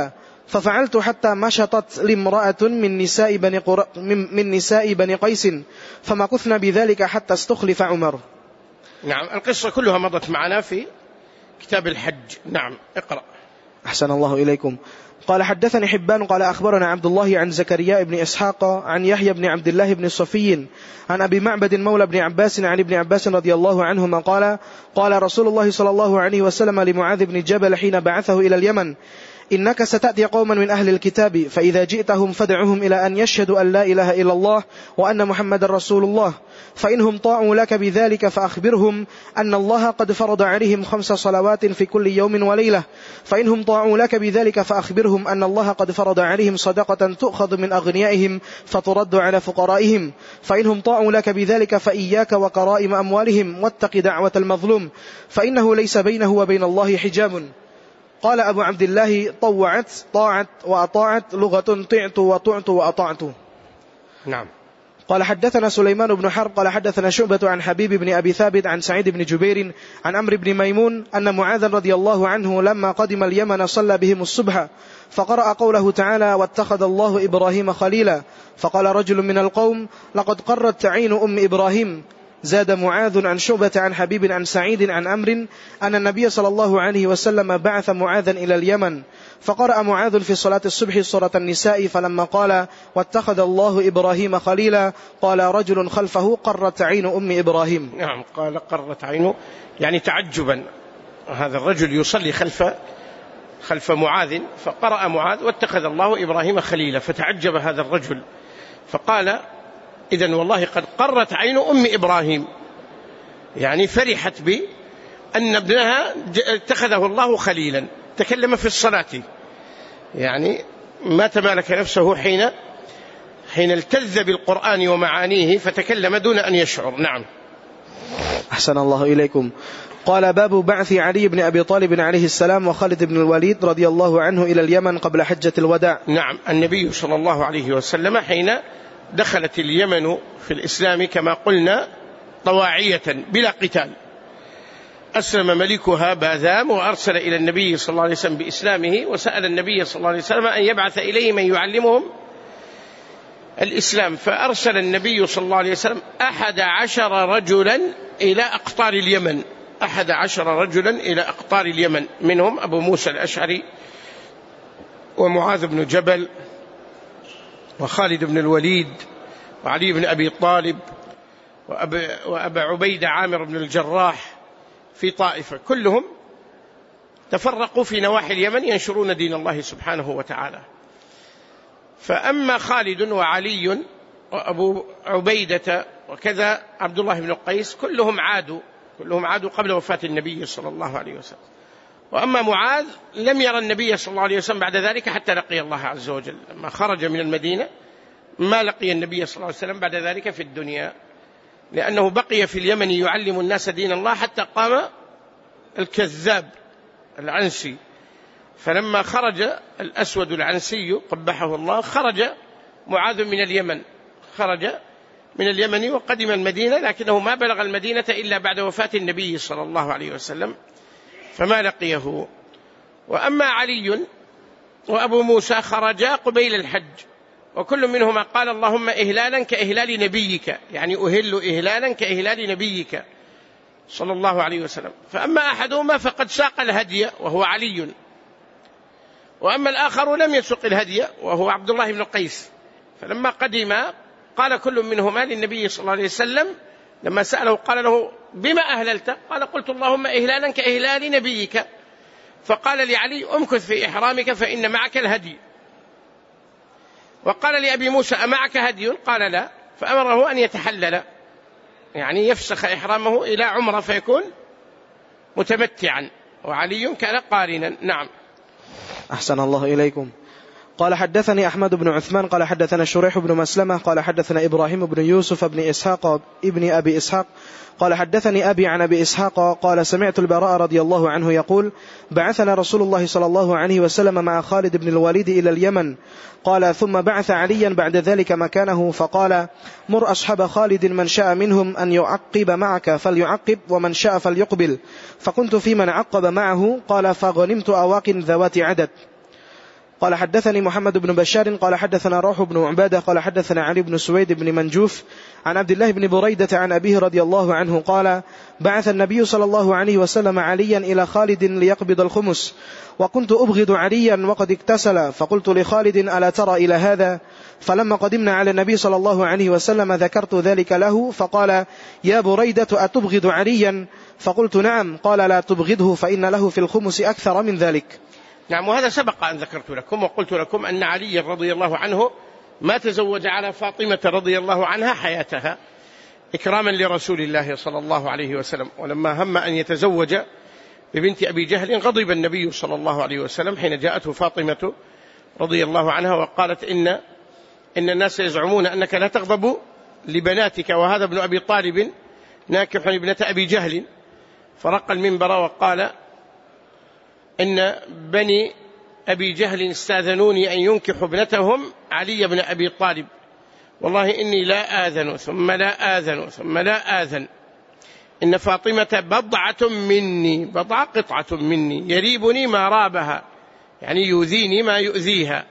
ففعلت حتى مشطت لامرأة من نساء بني, قر... من نساء بني قيس فمكثنا بذلك حتى استخلف عمر. نعم، القصة كلها مضت معنا في كتاب الحج. نعم، اقرأ. أحسن الله إليكم. قال حدثني حبان قال أخبرنا عبد الله عن زكريا بن إسحاق عن يحيى بن عبد الله بن صفي عن أبي معبد مولى بن عباس عن ابن عباس رضي الله عنهما قال قال رسول الله صلى الله عليه وسلم لمعاذ بن جبل حين بعثه إلى اليمن: إنك ستأتي قوما من أهل الكتاب فإذا جئتهم فدعهم إلى أن يشهدوا أن لا إله إلا الله وأن محمد رسول الله، فإنهم طاعوا لك بذلك فأخبرهم أن الله قد فرض عليهم خمس صلوات في كل يوم وليلة، فإنهم طاعوا لك بذلك فأخبرهم أن الله قد فرض عليهم صدقة تؤخذ من أغنيائهم فترد على فقرائهم، فإنهم طاعوا لك بذلك فإياك وكرائم أموالهم واتق دعوة المظلوم فإنه ليس بينه وبين الله حجاب. قال أبو عبد الله: طوعت طاعت وأطاعت لغة طعت وطعت وأطعت. نعم. قال حدثنا سليمان بن حرب قال حدثنا شعبة عن حبيب بن أبي ثابت عن سعيد بن جبير عن عمرو بن ميمون أن معاذ رضي الله عنه لما قدم اليمن صلى بهم الصبح فقرأ قوله تعالى: واتخذ الله إبراهيم خليلا، فقال رجل من القوم: لقد قرت عين أم إبراهيم. زاد معاذ عن شعبة عن حبيب عن سعيد عن أمر أن النبي صلى الله عليه وسلم بعث معاذا إلى اليمن، فقرأ معاذ في صلاة الصبح سورة النساء، فلما قال: واتخذ الله إبراهيم خليلا، قال رجل خلفه: قرت عين أم إبراهيم. نعم، قال قرت عينه يعني تعجبا، هذا الرجل يصلي خلف خلف معاذ، فقرأ معاذ: واتخذ الله إبراهيم خليلا، فتعجب هذا الرجل فقال: إذن والله قد قرت عين أم إبراهيم، يعني فرحت بأن ابنها اتخذه الله خليلا. تكلم في الصلاة، يعني ما تمالك نفسه حين حين التذ بالقرآن ومعانيه فتكلم دون أن يشعر. نعم. أحسن الله إليكم. قال: باب بعث علي بن أبي طالب عليه السلام وخالد بن الوليد رضي الله عنه إلى اليمن قبل حجة الوداع. نعم، النبي صلى الله عليه وسلم حين دخلت اليمن في الإسلام كما قلنا طواعية بلا قتال، أسلم ملكها باذام وأرسل إلى النبي صلى الله عليه وسلم بإسلامه، وسأل النبي صلى الله عليه وسلم أن يبعث إليه من يعلمهم الإسلام، فأرسل النبي صلى الله عليه وسلم أحد عشر رجلا إلى أقطار اليمن، أحد عشر رجلا إلى أقطار اليمن، منهم أبو موسى الأشعري ومعاذ بن جبل وخالد بن الوليد وعلي بن أبي طالب وأبا, وأبا عبيدة عامر بن الجراح في طائفة، كلهم تفرقوا في نواحي اليمن ينشرون دين الله سبحانه وتعالى. فأما خالد وعلي وأبو عبيدة وكذا عبد الله بن قيس كلهم عادوا كلهم عادوا قبل وفاة النبي صلى الله عليه وسلم. وأما معاذ لم يرى النبي صلى الله عليه وسلم بعد ذلك حتى لقي الله عز وجل، لما خرج من المدينة ما لقي النبي صلى الله عليه وسلم بعد ذلك في الدنيا، لأنه بقي في اليمن يعلم الناس دين الله حتى قام الكذاب العنسي. فلما خرج الأسود العنسي قبحه الله خرج معاذ من اليمن، خرج من اليمن وقدم المدينة، لكنه ما بلغ المدينة إلا بعد وفاة النبي صلى الله عليه وسلم فما لقيه. وأما علي وأبو موسى خرجا قبيل الحج، وكل منهما قال: اللهم إهلالا كإهلال نبيك، يعني أهل إهلالا كإهلال نبيك صلى الله عليه وسلم. فأما أحدهما فقد ساق الهدي وهو علي، وأما الآخر لم يسق الهدي وهو عبد الله بن قيس. فلما قدم قال كل منهما للنبي صلى الله عليه وسلم لما سأله قال له: بما أهللت؟ قال: قلت اللهم إهلالا كإهلال نبيك. فقال لعلي: امكث في إحرامك فإن معك الهدي. وقال لأبي موسى: أمعك هدي؟ قال: لا. فأمره أن يتحلل، يعني يفسخ إحرامه إلى عمره فيكون متمتعا، وعلي كان قارنا. نعم. أحسن الله إليكم. قال حدثني أحمد بن عثمان قال حدثنا شريح بن مسلمة قال حدثنا إبراهيم بن يوسف بن إسحاق ابن أبي إسحاق قال حدثني أبي عن أبي إسحاق قال: سمعت البراء رضي الله عنه يقول: بعثنا رسول الله صلى الله عليه وسلم مع خالد بن الوليد إلى اليمن. قال: ثم بعث عليا بعد ذلك مكانه فقال: مر أصحاب خالد من شاء منهم أن يعقب معك فليعقب ومن شاء فليقبل. فكنت في من عقب معه. قال: فغنمت أواق ذوات عدد. قال حدثني محمد بن بشار قال حدثنا روح بن عبادة قال حدثنا علي بن سويد بن منجوف عن عبد الله بن بريدة عن أبيه رضي الله عنه قال بعث النبي صلى الله عليه وسلم عليا إلى خالد ليقبض الخمس، وكنت أبغض عليا وقد اكتسل، فقلت لخالد ألا ترى إلى هذا؟ فلما قدمنا على النبي صلى الله عليه وسلم ذكرت ذلك له، فقال يا بريدة أتبغض عليا؟ فقلت نعم. قال لا تبغضه فإن له في الخمس أكثر من ذلك. نعم، وهذا سبق أن ذكرت لكم وقلت لكم أن علي رضي الله عنه ما تزوج على فاطمة رضي الله عنها حياتها إكراما لرسول الله صلى الله عليه وسلم، ولما هم أن يتزوج ببنت أبي جهل غضب النبي صلى الله عليه وسلم حين جاءته فاطمة رضي الله عنها وقالت إن إن الناس يزعمون أنك لا تغضب لبناتك، وهذا ابن أبي طالب ناكح ابنة أبي جهل. فرق المنبر وقال إن بني أبي جهل استاذنوني أن ينكحوا ابنتهم علي بن أبي طالب، والله إني لا آذن ثم لا آذن ثم لا آذن، إن فاطمة بضعة مني، بضعة قطعة مني، يريبني ما رابها، يعني يؤذيني ما يؤذيها.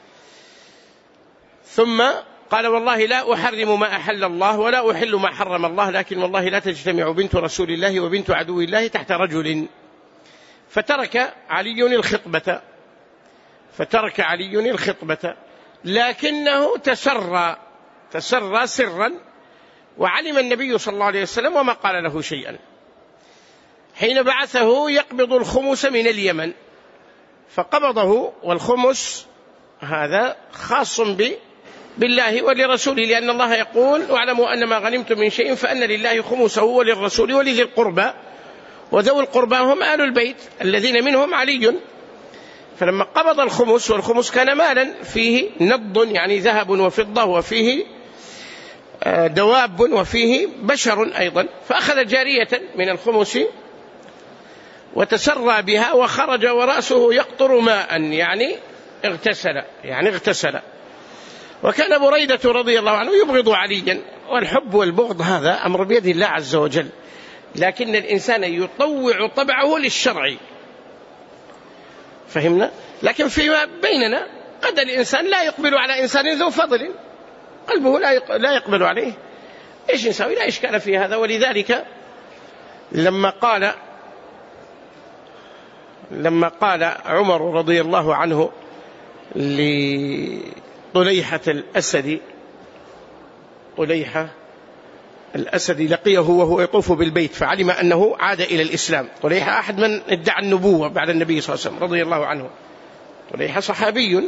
ثم قال والله لا أحرم ما أحل الله ولا أحل ما حرم الله، لكن والله لا تجتمع بنت رسول الله وبنت عدو الله تحت رجل. فترك علي الخطبة فترك علي الخطبة لكنه تسرى تسرى سرا، وعلم النبي صلى الله عليه وسلم وما قال له شيئا. حين بعثه يقبض الخمس من اليمن فقبضه، والخمس هذا خاص بالله ولرسوله، لأن الله يقول واعلموا أن ما غنمتم من شيء فأن لله خمسه وللرسول ولذي القربى، وذوي القربى هم آل البيت الذين منهم علي. فلما قبض الخمس، والخمس كان مالا فيه نض يعني ذهب وفضة وفيه دواب وفيه بشر أيضا، فأخذ جارية من الخمس وتسرى بها وخرج ورأسه يقطر ماء، يعني اغتسل يعني اغتسل. وكان بريدة رضي الله عنه يبغض عليا، والحب والبغض هذا أمر بيد الله عز وجل، لكن الإنسان يطوع طبعه للشرع، فهمنا؟ لكن فيما بيننا قد الإنسان لا يقبل على إنسان ذو فضل، قلبه لا يقبل عليه، إيش نسوي؟ لا إشكال في هذا. ولذلك لما قال لما قال عمر رضي الله عنه لطليحة الأسد طليحة الأسد لقيه وهو يطوف بالبيت فعلم أنه عاد إلى الإسلام. طليحة أحد من ادعى النبوة بعد النبي صلى الله عليه وسلم رضي الله عنه. طليحة صحابي،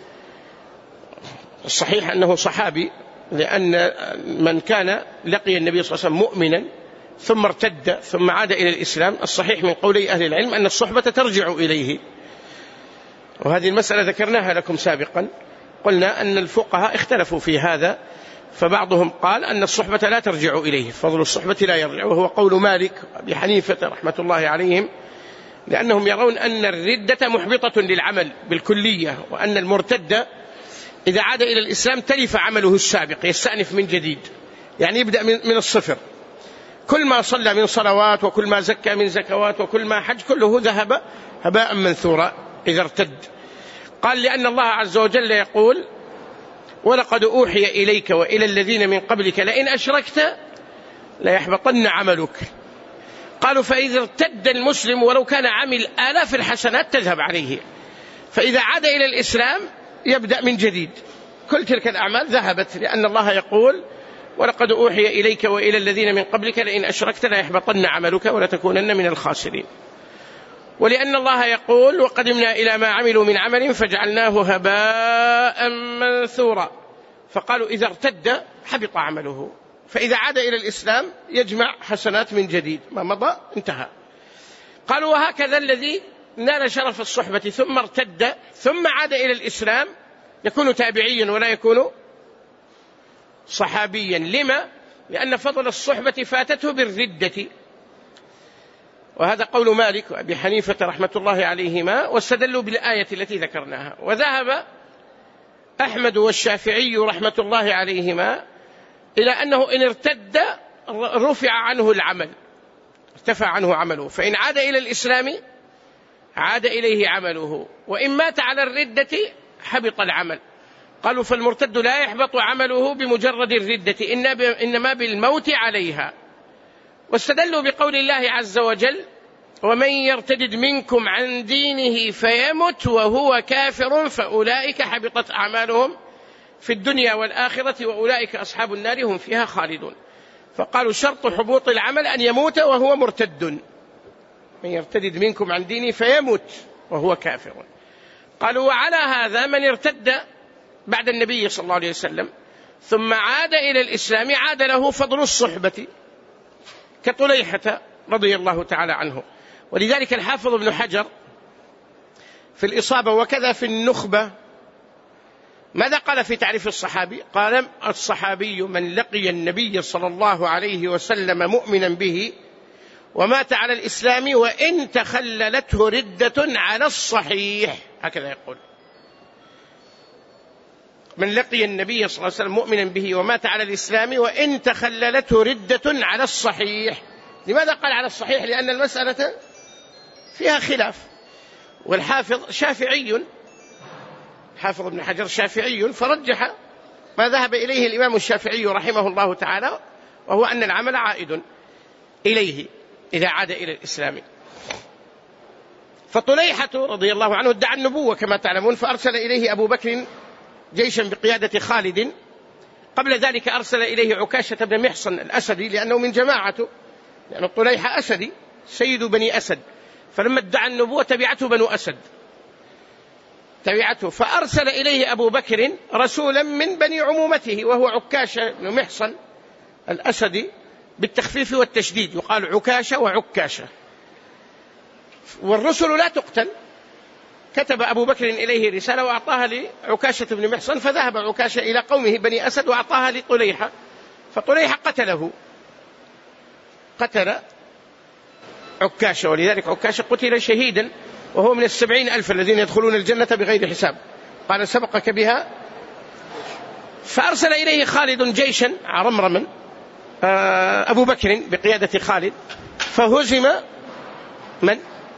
الصحيح أنه صحابي، لأن من كان لقي النبي صلى الله عليه وسلم مؤمنا ثم ارتد ثم عاد إلى الإسلام، الصحيح من قولي أهل العلم أن الصحبة ترجع إليه، وهذه المسألة ذكرناها لكم سابقا. قلنا أن الفقهاء اختلفوا في هذا، فبعضهم قال أن الصحبة لا ترجع إليه، فضل الصحبة لا يرجع، وهو قول مالك وأبي حنيفة رحمة الله عليهم، لأنهم يرون أن الردة محبطة للعمل بالكلية، وأن المرتد إذا عاد إلى الإسلام تلف عمله السابق، يستأنف من جديد، يعني يبدأ من الصفر، كل ما صلى من صلوات وكل ما زكى من زكوات وكل ما حج كله ذهب هباء منثورا إذا ارتد. قال لأن الله عز وجل يقول ولقد أوحي إليك وإلى الذين من قبلك لئن أشركت ليحبطن عملك. قالوا فإذا ارتد المسلم ولو كان عمل آلاف الحسنات تذهب عليه، فإذا عاد إلى الإسلام يبدأ من جديد، كل تلك الأعمال ذهبت، لأن الله يقول ولقد أوحي إليك وإلى الذين من قبلك لئن أشركت ليحبطن عملك ولتكونن من الخاسرين. ولأن الله يقول وقدمنا إلى ما عملوا من عمل فجعلناه هباء منثورا. فقالوا إذا ارتد حبط عمله، فإذا عاد إلى الإسلام يجمع حسنات من جديد، ما مضى انتهى. قالوا وهكذا الذي نال شرف الصحبة ثم ارتد ثم عاد إلى الإسلام يكون تابعيا ولا يكون صحابيا. لما؟ لأن فضل الصحبة فاتته بالردة، وهذا قول مالك وأبي حنيفة رحمة الله عليهما، واستدلوا بالآية التي ذكرناها. وذهب أحمد والشافعي رحمة الله عليهما إلى أنه إن ارتد رفع عنه العمل، ارتفع عنه عمله، فإن عاد إلى الإسلام عاد إليه عمله، وإن مات على الردة حبط العمل. قالوا فالمرتد لا يحبط عمله بمجرد الردة إنما بالموت عليها. واستدلوا بقول الله عز وجل ومن يرتد منكم عن دينه فيمت وهو كافر فأولئك حبطت أعمالهم في الدنيا والآخرة وأولئك أصحاب النار هم فيها خالدون. فقالوا شرط حبوط العمل أن يموت وهو مرتد، من يرتد منكم عن دينه فيمت وهو كافر. قالوا وعلى هذا من ارتد بعد النبي صلى الله عليه وسلم ثم عاد إلى الإسلام عاد له فضل الصحبة كطليحة رضي الله تعالى عنه. ولذلك الحافظ ابن حجر في الإصابة وكذا في النخبة ماذا قال في تعريف الصحابي؟ قال الصحابي من لقي النبي صلى الله عليه وسلم مؤمنا به ومات على الإسلام وإن تخللته ردة على الصحيح، هكذا يقول. من لقي النبي صلى الله عليه وسلم مؤمنا به ومات على الإسلام وإن تخللته ردة على الصحيح. لماذا قال على الصحيح؟ لأن المسألة فيها خلاف، والحافظ شافعي، حافظ ابن حجر شافعي، فرجح ما ذهب إليه الإمام الشافعي رحمه الله تعالى، وهو أن العمل عائد إليه إذا عاد إلى الإسلام. فطليحة رضي الله عنه ادعى النبوة كما تعلمون، فأرسل إليه أبو بكر جيشا بقيادة خالد. قبل ذلك أرسل إليه عكاشة بن محصن الأسدي لأنه من جماعته، لأن طليحة أسدي سيد بني أسد، فلما ادعى النبوة تبعته بنو أسد تبعته، فأرسل إليه أبو بكر رسولا من بني عمومته وهو عكاشة بن محصن الأسدي بالتخفيف والتشديد، يقال عكاشة وعكاشة، والرسل لا تقتل. كتب أبو بكر إليه رسالة وأعطاها لعكاشة بن محصن، فذهب عكاشة إلى قومه بني أسد وأعطاها لطليحة، فطليحة قتله، قتل عكاشة، ولذلك عكاشة قتل شهيدا وهو من السبعين ألف الذين يدخلون الجنة بغير حساب، قال سبقك بها. فأرسل إليه خالد جيشا عرمرما أبو بكر بقيادة خالد، فهزم من؟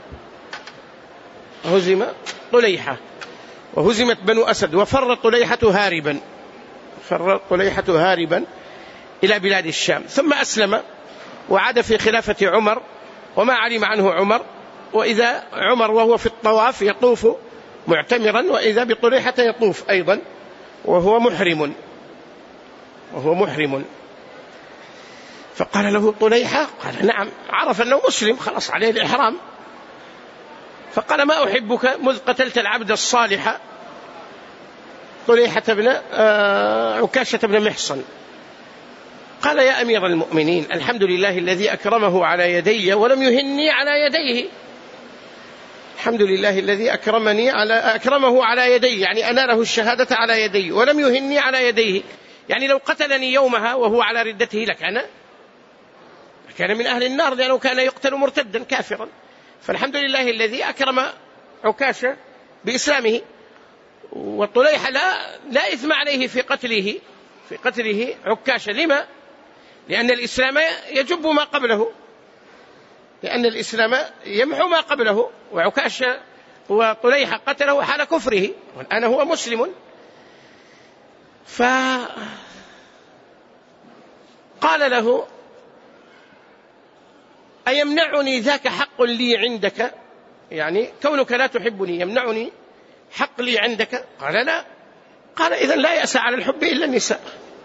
هزم طليحة وهزمت بنو أسد، وفر طليحة هاربا فر طليحة هاربا إلى بلاد الشام، ثم أسلم وعاد في خلافة عمر وما علم عنه عمر. وإذا عمر وهو في الطواف يطوف معتمرا، وإذا بطليحة يطوف أيضا وهو محرم وهو محرم فقال له طليحة، قال نعم، عرف أنه مسلم خلص عليه الإحرام، فقال ما أحبك مذ قتلت العبد الصالح طليحة بن عكاشة بن محصن. قال يا أمير المؤمنين الحمد لله الذي أكرمه على يدي ولم يهني على يديه، الحمد لله الذي أكرمني على أكرمه على يدي، يعني أناله الشهادة على يدي ولم يهني على يديه، يعني لو قتلني يومها وهو على ردته لكان كان من أهل النار، لأنه كان يقتل مرتدا كافرا. فالحمد لله الذي أكرم عكاشة بإسلامه، وطليحة لا, لا إثم عليه في قتله في قتله عكاشة. لما؟ لأن الإسلام يجب ما قبله، لأن الإسلام يمحو ما قبله، وعكاشة وطليحة قتله حال كفره والآن هو مسلم. فقال له أيمنعني ذاك حق لي عندك، يعني كونك لا تحبني يمنعني حق لي عندك؟ قال لا. قال إذن لا يأسى على الحب إلا النساء،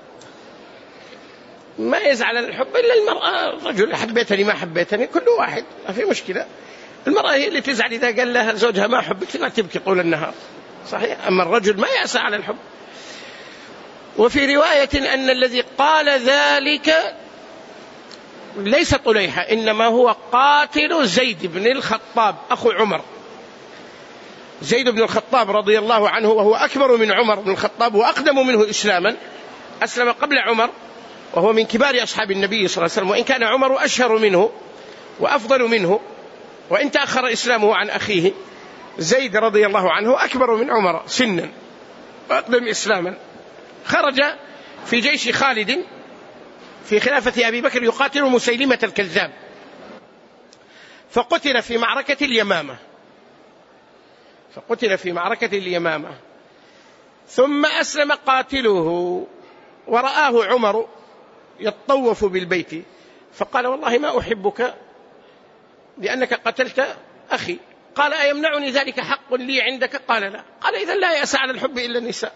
ما يزعل الحب إلا المرأة، الرجل حبيتني ما حبيتني كل واحد ما في مشكلة، المرأة هي اللي تزعل إذا قال لها زوجها ما حبك لا تبكي طول النهار، صحيح، أما الرجل ما يأسى على الحب. وفي رواية أن الذي قال ذلك ليس طليحة، إنما هو قاتل زيد بن الخطاب أخو عمر، زيد بن الخطاب رضي الله عنه، وهو أكبر من عمر بن الخطاب وأقدم منه إسلاما، أسلم قبل عمر وهو من كبار أصحاب النبي صلى الله عليه وسلم، وإن كان عمر أشهر منه وأفضل منه، وإن تأخر إسلامه عن أخيه زيد رضي الله عنه أكبر من عمر سنا وأقدم إسلاما. خرج في جيش خالد في خلافة أبي بكر يقاتل مسيلمة الكذاب، فقتل في معركة اليمامة، فقتل في معركة اليمامة. ثم أسلم قاتله ورآه عمر يطوف بالبيت فقال والله ما أحبك لأنك قتلت أخي. قال أيمنعني ذلك حق لي عندك؟ قال لا. قال إذن لا يأس على الحب إلا النساء،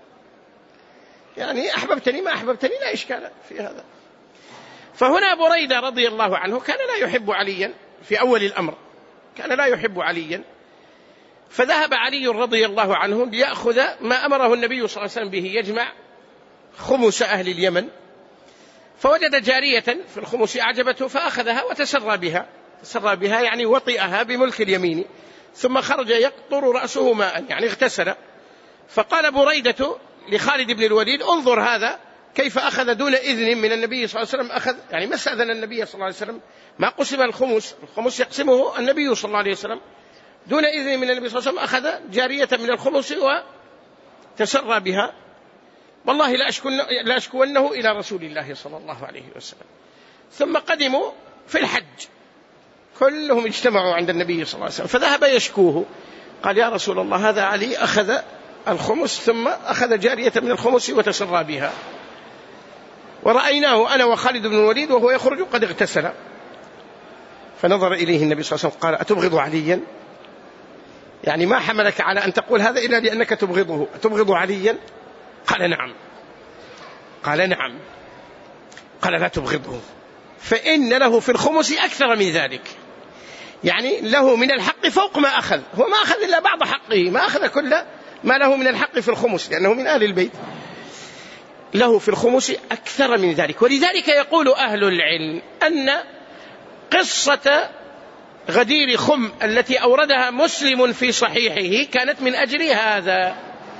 يعني أحببتني ما أحببتني لا إشكال في هذا. فهنا بريدة رضي الله عنه كان لا يحب عليا في أول الأمر، كان لا يحب عليا، فذهب علي رضي الله عنه ليأخذ ما أمره النبي صلى الله عليه وسلم به، يجمع خمس أهل اليمن، فوجد جارية في الخمس أعجبته فأخذها وتسرى بها، تسرى بها يعني وطئها بملك اليمين، ثم خرج يقطر رأسه ماء يعني اغتسل. فقال بريدة لخالد بن الوليد انظر هذا كيف أخذ دون إذن من النبي صلى الله عليه وسلم، أخذ يعني ما استأذن النبي صلى الله عليه وسلم، ما قسم الخمس، الخمس يقسمه النبي صلى الله عليه وسلم، دون إذن من النبي صلى الله عليه وسلم أخذ جارية من الخمس وتسرى بها. والله لا أشكون لا أشكونه إلى رسول الله صلى الله عليه وسلم. ثم قدموا في الحج كلهم اجتمعوا عند النبي صلى الله عليه وسلم، فذهب يشكوه قال يا رسول الله هذا علي أخذ الخمس ثم أخذ جارية من الخمس وتسرى بها، ورأيناه أنا وخالد بن الوليد وهو يخرج قد اغتسل. فنظر إليه النبي صلى الله عليه وسلم قال أتبغض عليا؟ يعني ما حملك على أن تقول هذا إلا لأنك تبغضه، أتبغض عليا؟ قال نعم. قال نعم. قال لا تبغضه فإن له في الخمس أكثر من ذلك، يعني له من الحق فوق ما أخذ، هو ما أخذ إلا بعض حقه، ما أخذ كل ما له من الحق في الخمس لأنه من أهل البيت، له في الخمس أكثر من ذلك. ولذلك يقول أهل العلم أن قصة غدير خم التي أوردها مسلم في صحيحه كانت من أجل هذا.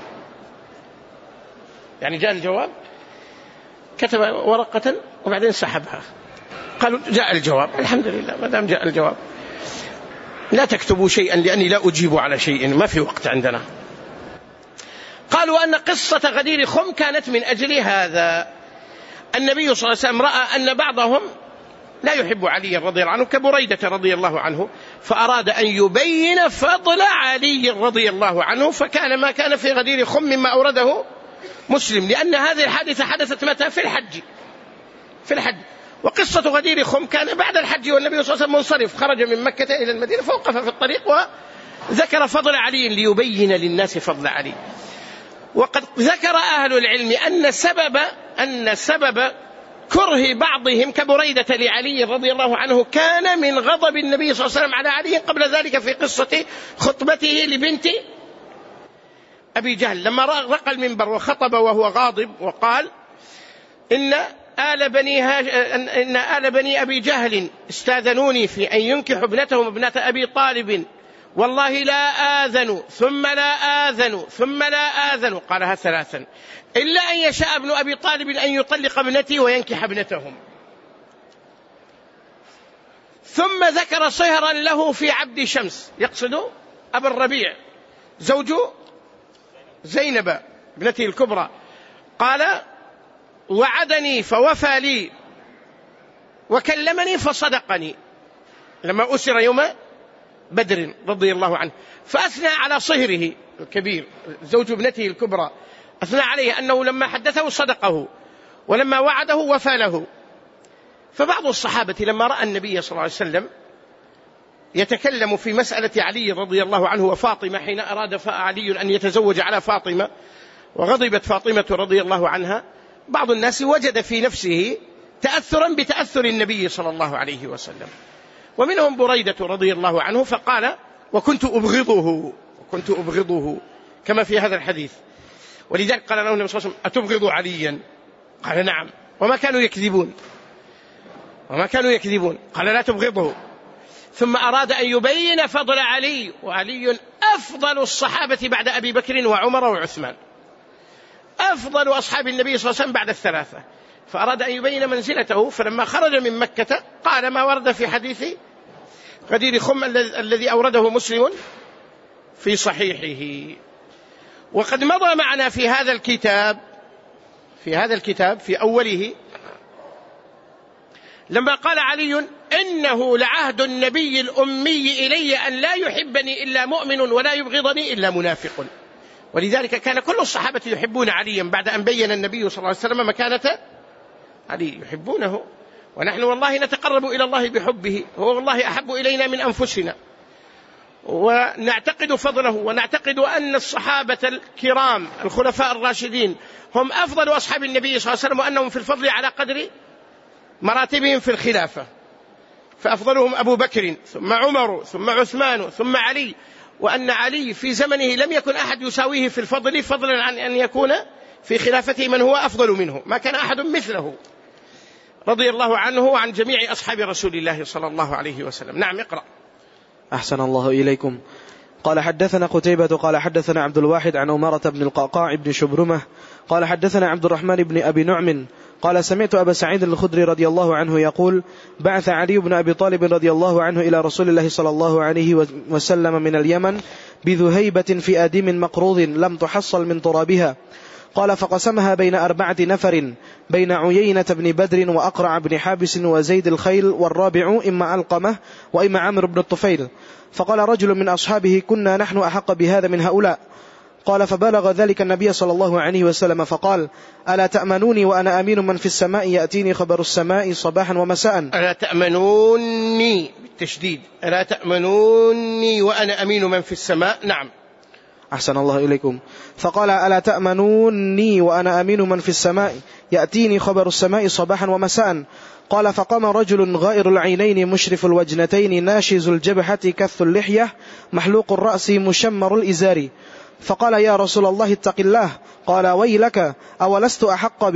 يعني جاء الجواب، كتب ورقة وبعدين سحبها، قالوا جاء الجواب، الحمد لله ما دام جاء الجواب. لا تكتبوا شيئا لأني لا أجيب على شيء، ما في وقت عندنا. قالوا أن قصة غدير خم كانت من أجل هذا. النبي صلى الله عليه وسلم رأى أن بعضهم لا يحب علي رضي الله عنه كبريدة رضي الله عنه، فأراد أن يبين فضل علي رضي الله عنه، فكان ما كان في غدير خم مما أورده مسلم، لأن هذه الحادثة حدثت متى؟ في الحج. في الحج. وقصة غدير خم كان بعد الحج والنبي صلى الله عليه وسلم منصرف، خرج من مكة إلى المدينة فوقف في الطريق وذكر فضل علي ليبين للناس فضل علي. وقد ذكر أهل العلم أن سبب أن سبب كره بعضهم كبريدة لعلي رضي الله عنه كان من غضب النبي صلى الله عليه وسلم على علي قبل ذلك في قصة خطبته لبنت أبي جهل، لما رقى المنبر وخطب وهو غاضب وقال إن آل بني, هاج... إن آل بني أبي جهل استاذنوني في أن ينكحوا ابنتهم ابنة أبي طالب، والله لا آذن ثم لا آذن ثم لا آذن، قالها ثلاثا، إلا أن يشاء ابن أبي طالب أن يطلق ابنتي وينكح ابنتهم. ثم ذكر صهرا له في عبد شمس، يقصد أبا الربيع زوج زينب ابنته الكبرى، قال وعدني فوفى لي وكلمني فصدقني لما أسر يوم بدر رضي الله عنه، فأثنى على صهره الكبير زوج ابنته الكبرى، أثنى عليه أنه لما حدثه صدقه ولما وعده وفى له. فبعض الصحابة لما رأى النبي صلى الله عليه وسلم يتكلم في مسألة علي رضي الله عنه وفاطمة حين أراد علي أن يتزوج على فاطمة وغضبت فاطمة رضي الله عنها، بعض الناس وجد في نفسه تأثرا بتأثر النبي صلى الله عليه وسلم، ومنهم بريدة رضي الله عنه، فقال وكنت أبغضه وكنت أبغضه كما في هذا الحديث. ولذلك قال له النبي صلى الله عليه وسلم أتبغض عليا؟ قال نعم، وما كانوا يكذبون وما كانوا يكذبون قال لا تبغضه. ثم أراد أن يبين فضل علي، وعلي أفضل الصحابة بعد أبي بكر وعمر وعثمان، أفضل أصحاب النبي صلى الله عليه وسلم بعد الثلاثة، فأراد أن يبين منزلته. فلما خرج من مكة قال ما ورد في حديث غدير خم الذي أورده مسلم في صحيحه. وقد مضى معنا في هذا الكتاب في هذا الكتاب في أوله لما قال علي إنه لعهد النبي الأمي إلي أن لا يحبني إلا مؤمن ولا يبغضني إلا منافق. ولذلك كان كل الصحابة يحبون عليا بعد أن بين النبي صلى الله عليه وسلم مكانة علي، يحبونه. ونحن والله نتقرب إلى الله بحبه، هو والله أحب إلينا من أنفسنا، ونعتقد فضله، ونعتقد أن الصحابة الكرام الخلفاء الراشدين هم أفضل أصحاب النبي صلى الله عليه وسلم، وأنهم في الفضل على قدر مراتبهم في الخلافة، فأفضلهم أبو بكر ثم عمر ثم عثمان ثم علي، وأن علي في زمنه لم يكن أحد يساويه في الفضل، فضلا عن أن يكون في خلافته من هو أفضل منه، ما كان أحد مثله، رضي الله عنه وعن جميع أصحاب رسول الله صلى الله عليه وسلم. نعم، اقرأ. أحسن الله إليكم. قال حدثنا قتيبة قال حدثنا عبد الواحد عن أمارة بن القعقاع بن شبرمة قال حدثنا عبد الرحمن بن أبي نعم قال سمعت أبا سعيد الخدري رضي الله عنه يقول بعث علي بن أبي طالب رضي الله عنه إلى رسول الله صلى الله عليه وسلم من اليمن بذهيبة في آدم مقروض لم تحصل من ترابها، قال فقسمها بين أربعة نفر بين عيينة بن بدر وأقرع بن حابس وزيد الخيل، والرابع إما علقمة وإما عمرو بن الطفيل. فقال رجل من أصحابه كنا نحن أحق بهذا من هؤلاء. قال فبلغ ذلك النبي صلى الله عليه وسلم فقال ألا تأمنوني وأنا أمين من في السماء يأتيني خبر السماء صباحا ومساء. ألا تأمنوني بالتشديد، ألا تأمنوني وأنا أمين من في السماء. نعم. أحسن الله إليكم. فقال ألا تأمنوني وأنا أمين من في السماء يأتيني خبر السماء صباحا ومساء. قال فقام رجل غائر العينين مشرف الوجنتين ناشز الجبهة كث اللحية محلوق الرأس مشمر الإزار، فقال يا رسول الله اتق الله. قال ويلك أولست أحق,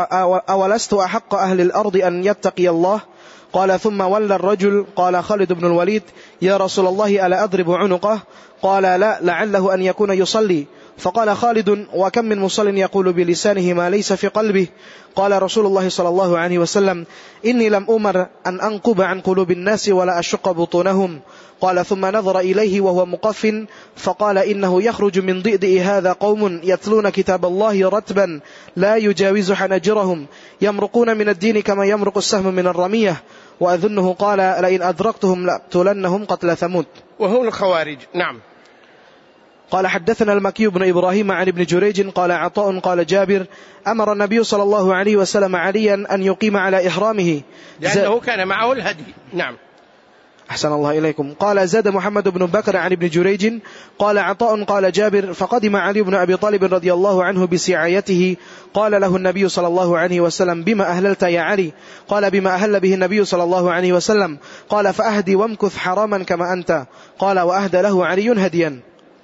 أولست أحق أهل الأرض أن يتقي الله؟ قال ثم ولى الرجل. قال خالد بن الوليد يا رسول الله ألا أضرب عنقه؟ قال لا لعله أن يكون يصلي. فقال خالد وكم من مصل يقول بلسانه ما ليس في قلبه؟ قال رسول الله صلى الله عليه وسلم إني لم أمر أن أنقب عن قلوب الناس ولا أشق بطونهم. قال ثم نظر إليه وهو مقف فقال إنه يخرج من ضئضئ هذا قوم يتلون كتاب الله رتبا لا يجاوز حناجرهم يمرقون من الدين كما يمرق السهم من الرمية، وأظنه قال لئن أدركتهم لأقتلنهم قتل ثمود. وهو الخوارج. نعم. قال حدثنا المكي بن إبراهيم عن ابن جريج قال عطاء قال جابر أمر النبي صلى الله عليه وسلم عليا أن يقيم على إحرامه لأنه كان معه الهدي. نعم. أحسن الله إليكم. قال زاد محمد بن بكر عن ابن جريج قال عطاء قال جابر فقدم علي بن أبي طالب رضي الله عنه بسعايته، قال له النبي صلى الله عليه وسلم بما أهللت يا علي؟ قال بما أهل به النبي صلى الله عليه وسلم. قال فأهدي وامكث حراما كما أنت. قال وأهدى له علي هديا.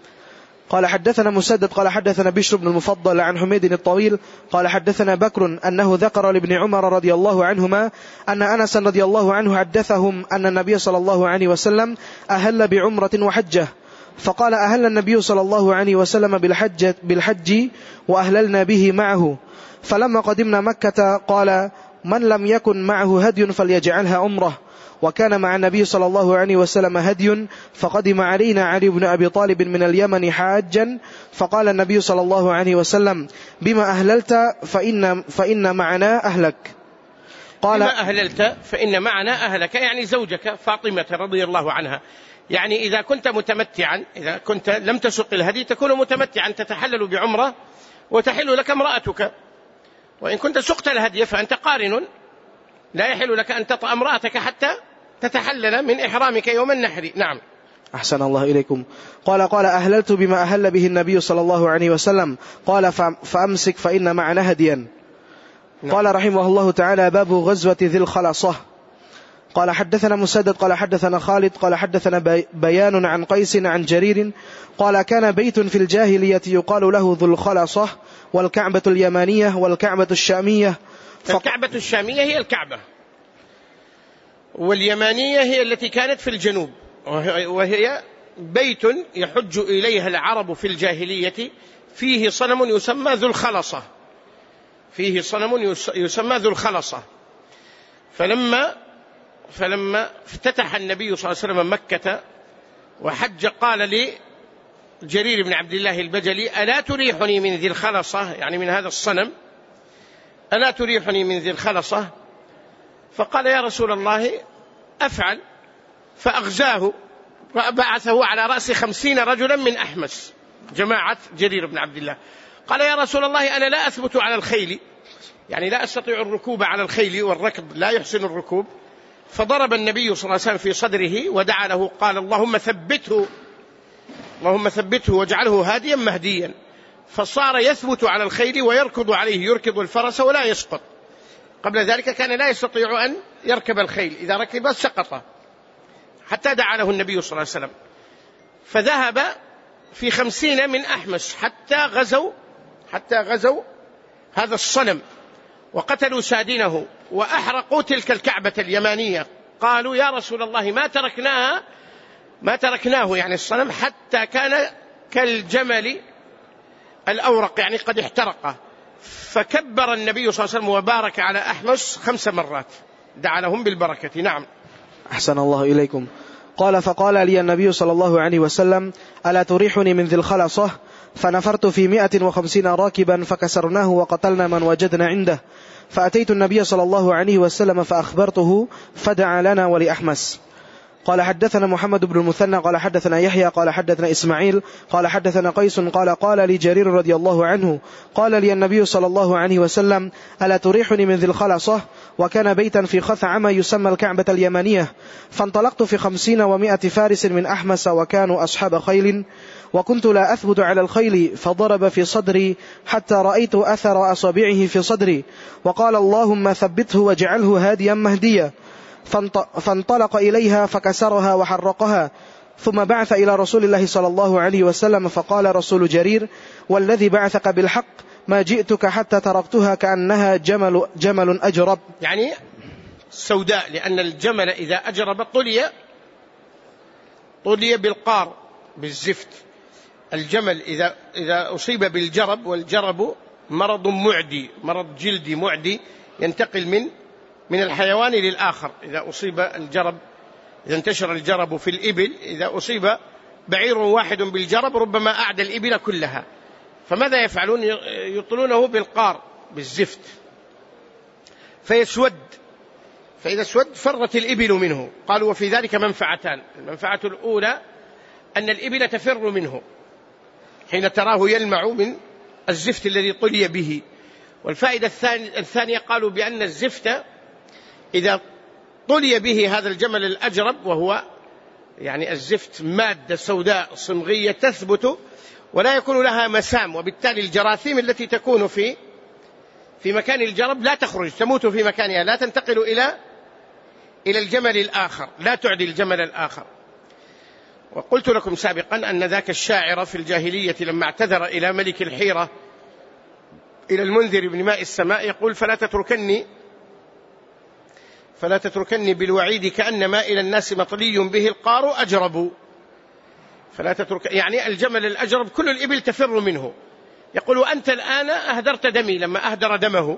قال حدثنا مسدد قال حدثنا بشر بن المفضل عن حميد الطويل قال حدثنا بكر أنه ذكر لابن عمر رضي الله عنهما أن أنس رضي الله عنه حدثهم أن النبي صلى الله عليه وسلم أهل بعمرة وحجة، فقال أهل النبي صلى الله عليه وسلم بالحج, بالحج وأهللنا به معه. فلما قدمنا مكة قال من لم يكن معه هدي فليجعلها عمره، وكان مع النبي صلى الله عليه وسلم هدي، فقدم علينا علي بن أبي طالب من اليمن حاجا، فقال النبي صلى الله عليه وسلم بما أهللت فإن, فإن معنا أهلك. قال بما أهللت فإن معنا أهلك، يعني زوجك فاطمة رضي الله عنها. يعني إذا كنت متمتعا، إذا كنت لم تسق الهدي تكون متمتعا تتحلل بعمرة وتحل لك امرأتك، وإن كنت سقت الهدي فأنت قارن لا يحل لك أن تطأ امرأتك حتى تتحلل من إحرامك يوم النحر. نعم. أحسن الله إليكم. قال قال أهللت بما أهل به النبي صلى الله عليه وسلم. قال فأمسك فإن معنا هديا. نعم. قال رحمه الله تعالى باب غزوة ذي الخلصة. قال حدثنا مسدد قال حدثنا خالد قال حدثنا بيان عن قيس عن جرير قال كان بيت في الجاهلية يقال له ذو الخلصة، والكعبة اليمانية والكعبة الشامية. الكعبة الشامية هي الكعبة، واليمانية هي التي كانت في الجنوب، وهي بيت يحج إليها العرب في الجاهلية، فيه صنم يسمى ذو الخلصة، فيه صنم يسمى ذو الخلصة. فلما فلما افتتح النبي صلى الله عليه وسلم مكة وحج قال لي جرير بن عبد الله البجلي ألا تريحني من ذي الخلصة، يعني من هذا الصنم، ألا تريحني من ذي الخلصة؟ فقال يا رسول الله أفعل فأغزاه، بعثه على رأس خمسين رجلا من أحمس، جماعة جرير بن عبد الله. قال يا رسول الله أنا لا أثبت على الخيل، يعني لا أستطيع الركوب على الخيل، والركب لا يحسن الركوب. فضرب النبي صلى الله عليه وسلم في صدره ودعا له، قال اللهم ثبته اللهم ثبته واجعله هاديا مهديا. فصار يثبت على الخيل ويركض عليه، يركض الفرس ولا يسقط. قبل ذلك كان لا يستطيع أن يركب الخيل، إذا ركب سقط، حتى دعا له النبي صلى الله عليه وسلم. فذهب في خمسين من أحمس حتى غزوا حتى غزوا هذا الصنم وقتلوا سادنه وأحرقوا تلك الكعبة اليمانية. قالوا يا رسول الله ما تركناها ما تركناه يعني الصنم حتى كان كالجمل الأورق، يعني قد احترق. فكبر النبي صلى الله عليه وسلم وبارك على أحمس خمس مرات، دعا لهم بالبركة. نعم. أحسن الله إليكم. قال فقال لي النبي صلى الله عليه وسلم ألا تريحني من ذي الخلصة؟ فنفرت في مئة وخمسين راكبا فكسرناه وقتلنا من وجدنا عنده. فأتيت النبي صلى الله عليه وسلم فأخبرته فدعا لنا ولأحمس. قال حدثنا محمد بن المثنى قال حدثنا يحيى قال حدثنا إسماعيل قال حدثنا قيس قال قال لي جرير رضي الله عنه قال لي النبي صلى الله عليه وسلم ألا تريحني من ذي الخلصة؟ وكان بيتا في خثعم يسمى الكعبة اليمانية. فانطلقت في خمسين ومائة فارس من أحمس وكانوا أصحاب خيل، وكنت لا أثبت على الخيل، فضرب في صدري حتى رأيت أثر أصابعه في صدري، وقال اللهم ثبته واجعله هاديا مهديا. فانطلق إليها فكسرها وحرقها، ثم بعث إلى رسول الله صلى الله عليه وسلم فقال رسول جرير والذي بعثك بالحق ما جئتك حتى تركتها كأنها جمل, جمل أجرب، يعني سوداء، لأن الجمل إذا أجرب طلي طلي بالقار بالزفت. الجمل إذا, إذا أصيب بالجرب، والجرب مرض معدي، مرض جلدي معدي ينتقل من من الحيوان للآخر. إذا أصيب الجرب، إذا انتشر الجرب في الإبل، إذا أصيب بعير واحد بالجرب ربما أعدى الإبل كلها. فماذا يفعلون؟ يطلونه بالقار بالزفت فيسود، فإذا اسود فرت الإبل منه. قالوا وفي ذلك منفعتان. المنفعة الأولى أن الإبل تفر منه حين تراه يلمع من الزفت الذي طلي به. والفائدة الثانية قالوا بأن الزفت إذا طلي به هذا الجمل الأجرب، وهو يعني الزفت مادة سوداء صمغية تثبت ولا يكون لها مسام، وبالتالي الجراثيم التي تكون في في مكان الجرب لا تخرج، تموت في مكانها، لا تنتقل إلى إلى الجمل الآخر، لا تعدي الجمل الآخر. وقلت لكم سابقا أن ذاك الشاعر في الجاهلية لما اعتذر إلى ملك الحيرة إلى المنذر بن ماء السماء يقول فلا تتركني فلا تتركني بالوعيد كأنما إلى الناس مطلي به القار أجرب. فلا تترك يعني الجمل الأجرب كل الإبل تفر منه. يقول أنت الآن أهدرت دمي، لما أهدر دمه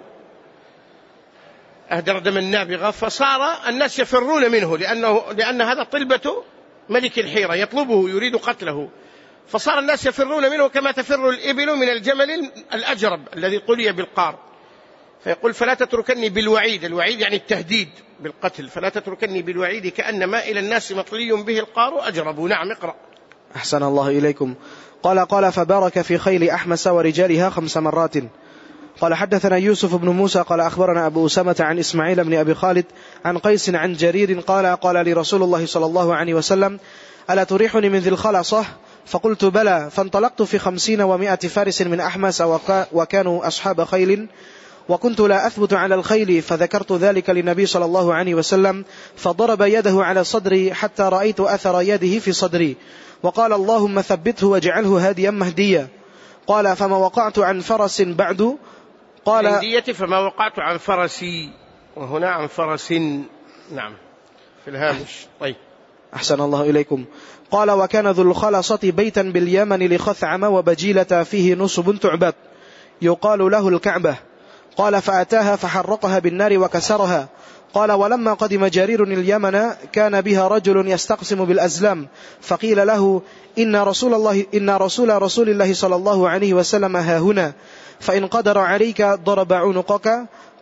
أهدر دم النابغة، فصار الناس يفرون منه لأنه لأن هذا طلبة ملك الحيرة يطلبه يريد قتله، فصار الناس يفرون منه كما تفر الإبل من الجمل الأجرب الذي طلي بالقار. فيقول فلا تتركني بالوعيد، الوعيد يعني التهديد بالقتل، فلا تتركني بالوعيد كأنما إلى الناس مطلي به القار أجرب. نعم اقرأ. أحسن الله إليكم. قال قال فبارك في خيل أحمس ورجالها خمس مرات. قال حدثنا يوسف بن موسى قال أخبرنا أبو أسامة عن إسماعيل بن أبي خالد عن قيس عن جرير قال قال لرسول الله صلى الله عليه وسلم ألا تريحني من ذي الخلصة؟ فقلت بلى. فانطلقت في خمسين ومائة فارس من أحمس وكانوا أصحاب خيل، وكنت لا أثبت على الخيل، فذكرت ذلك للنبي صلى الله عليه وسلم فضرب يده على صدري حتى رأيت أثر يده في صدري، وقال اللهم ثبته واجعله هاديا مهديا. قال فما وقعت عن فرس بعد. قال هندية فما وقعت عن فرسي، وهنا عن فرس. نعم في الهامش. طيب أحسن الله إليكم. قال وكان ذو الخلصة بيتا باليمن لخثعم وبجيلة فيه نصب تعبد يقال له الكعبة. قال فأتاها فحرقها بالنار وكسرها. قال ولما قدم جرير اليمن كان بها رجل يستقسم بالأزلام، فقيل له إن رسول الله إن رسول رسول الله صلى الله عليه وسلم ها هنا، فإن قدر عليك ضرب عنقك.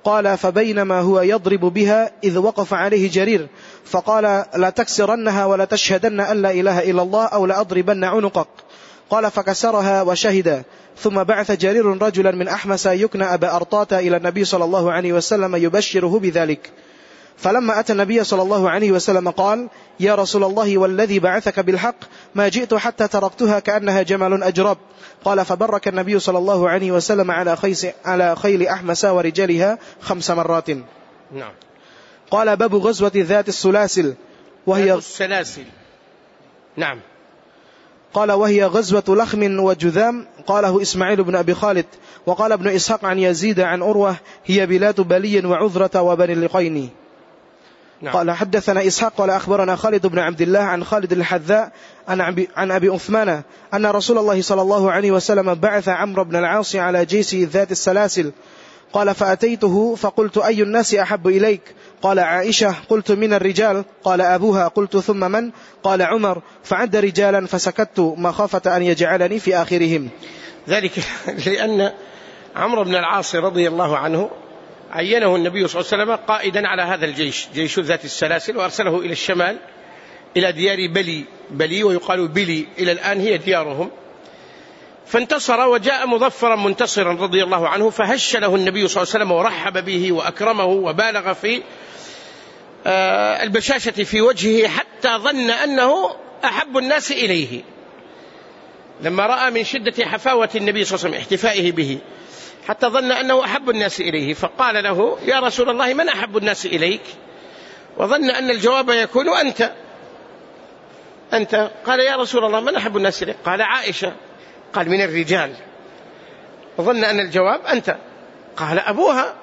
قال فبينما هو يضرب بها إذ وقف عليه جرير فقال لا تكسرنها ولا تشهدن أن لا إله إلا الله أو لأضربن عنقك. قال فكسرها وشهد. ثم بعث جرير رجلا من أحمس يكنى أبا أرطاة إلى النبي صلى الله عليه وسلم يبشره بذلك. فلما أتى النبي صلى الله عليه وسلم قال يا رسول الله والذي بعثك بالحق ما جئت حتى تركتها كأنها جمل أجرب. قال فبرك النبي صلى الله عليه وسلم على على خيل أحمس ورجالها خمس مرات. نعم. قال باب غزوة ذات السلاسل وهي السلاسل. نعم. قال وهي غزوة لخم وجذام. قاله إسماعيل بن أبي خالد. وقال ابن إسحاق عن يزيد عن أروة هي بلاد بلي وعذرة وبني اللقين. نعم. قال حدثنا إسحاق قال أخبرنا خالد بن عبد الله عن خالد الحذاء عن أبي عثمان أن رسول الله صلى الله عليه وسلم بعث عمرو بن العاص على جيش ذات السلاسل. قال فأتيته فقلت أي الناس أحب إليك؟ قال عائشة. قلت من الرجال؟ قال أبوها. قلت ثم من؟ قال عمر. فعد رجالا فسكت مخافة أن يجعلني في آخرهم. ذلك لأن عمرو بن العاص رضي الله عنه عينه النبي صلى الله عليه وسلم قائدا على هذا الجيش، جيش ذات السلاسل، وأرسله إلى الشمال إلى ديار بلي بلي ويقال بلي إلى الآن هي ديارهم. فانتصر وجاء مظفرا منتصرا رضي الله عنه، فهش له النبي صلى الله عليه وسلم ورحب به وأكرمه وبالغ في البشاشة في وجهه حتى ظن أنه أحب الناس إليه، لما رأى من شدة حفاوة النبي صلى الله عليه وسلم احتفائه به حتى ظن أنه أحب الناس إليه. فقال له يا رسول الله من أحب الناس إليك؟ وظن أن الجواب يكون أنت أنت قال يا رسول الله من أحب الناس إليك؟ قال عائشة. قال من الرجال. وظن أن الجواب أنت. قال أبوها.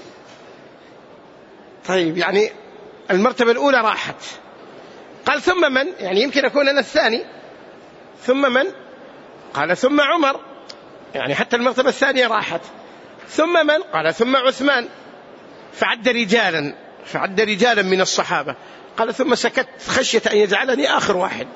طيب يعني المرتبة الأولى راحت. قال ثم من؟ يعني يمكن أكون أنا الثاني. ثم من؟ قال ثم عمر. يعني حتى المرتبة الثانية راحت. ثم من؟ قال ثم عثمان. فعد رجالا فعد رجالا من الصحابة. قال ثم سكت خشية أن يجعلني آخر واحد.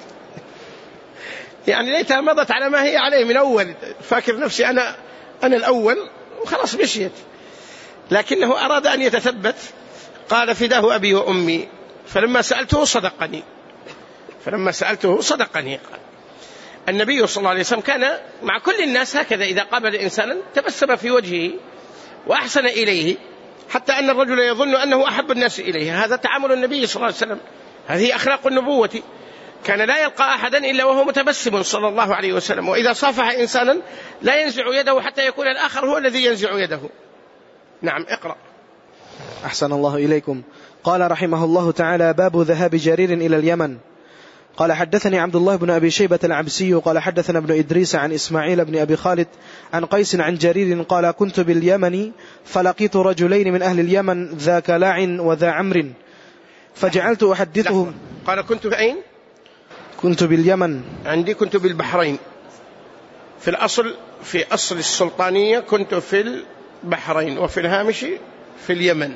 يعني ليتها مضت على ما هي عليه من أول، فاكر نفسي أنا أنا الأول وخلاص مشيت، لكنه أراد أن يتثبت. قال فداه أبي وأمي. فلما سألته صدقني فلما سألته صدقني النبي صلى الله عليه وسلم كان مع كل الناس هكذا، إذا قابل إنسانا تبسم في وجهه وأحسن إليه حتى أن الرجل يظن أنه أحب الناس إليه. هذا تعامل النبي صلى الله عليه وسلم، هذه أخلاق النبوة. كان لا يلقى أحدا إلا وهو متبسم صلى الله عليه وسلم، وإذا صافح إنسانا لا ينزع يده حتى يكون الآخر هو الذي ينزع يده. نعم اقرأ. أحسن الله إليكم. قال رحمه الله تعالى باب ذهاب جرير إلى اليمن. قال حدثني عبد الله بن أبي شيبة العبسي قال حدثنا ابن إدريس عن إسماعيل بن أبي خالد عن قيس عن جرير قال كنت باليمن فلقيت رجلين من أهل اليمن ذا كلاع وذا عمر فجعلت أحدثهم. قال كنت أين؟ كنت باليمن. عندي كنت بالبحرين في الأصل، في أصل السلطانية كنت في البحرين، وفي الهامش في اليمن.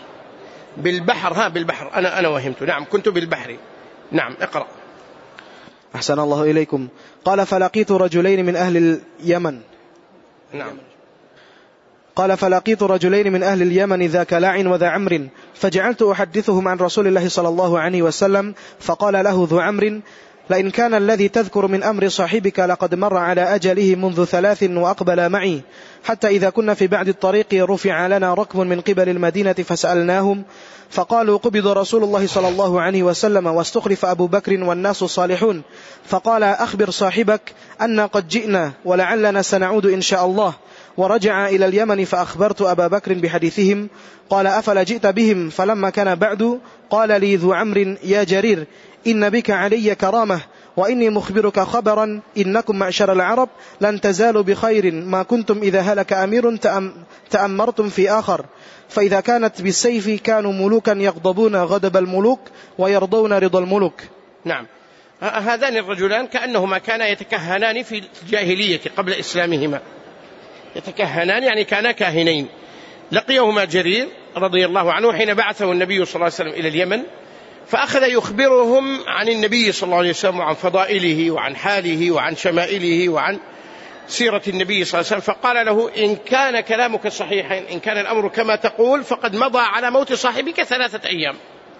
بالبحر ها بالبحر أنا أنا وهمت. نعم كنت بالبحر. نعم اقرأ. أحسن الله إليكم. قال فلقيت رجلين من أهل اليمن. نعم. قال فلقيت رجلين من أهل اليمن ذا كلاع وذا عمر فجعلت أحدثهم عن رسول الله صلى الله عليه وسلم فقال له ذو عمر لئن كان الذي تذكر من أمر صاحبك لقد مر على أجله منذ ثلاث وأقبل معي حتى إذا كنا في بعد الطريق رفع لنا ركب من قبل المدينة فسألناهم فقالوا قبض رسول الله صلى الله عليه وسلم واستخلف أبو بكر والناس صالحون. فقال أخبر صاحبك أن قد جئنا ولعلنا سنعود إن شاء الله. ورجع إلى اليمن فأخبرت أبا بكر بحديثهم. قال أفلا جئت بهم؟ فلما كان بعد قال لي ذو عمر يا جرير إن بك علي كرامة وإني مخبرك خبرا إنكم معشر العرب لن تزالوا بخير ما كنتم إذا هلك أمير تأمرتم في آخر، فإذا كانت بالسيف كانوا ملوكا يغضبون غضب الملوك ويرضون رضا الملوك. نعم. هذان الرجلان كأنهما كانا يتكهنان في الجاهلية قبل إسلامهما، يتكهنان يعني كانا كاهنين. لقيهما جرير رضي الله عنه حين بعثه النبي صلى الله عليه وسلم إلى اليمن، فأخذ يخبرهم عن النبي صلى الله عليه وسلم وعن فضائله وعن حاله وعن شمائله وعن سيرة النبي صلى الله عليه وسلم، فقال له: إن كان كلامك صحيحا، إن كان الأمر كما تقول، فقد مضى على موت صاحبك ثلاثة أيام،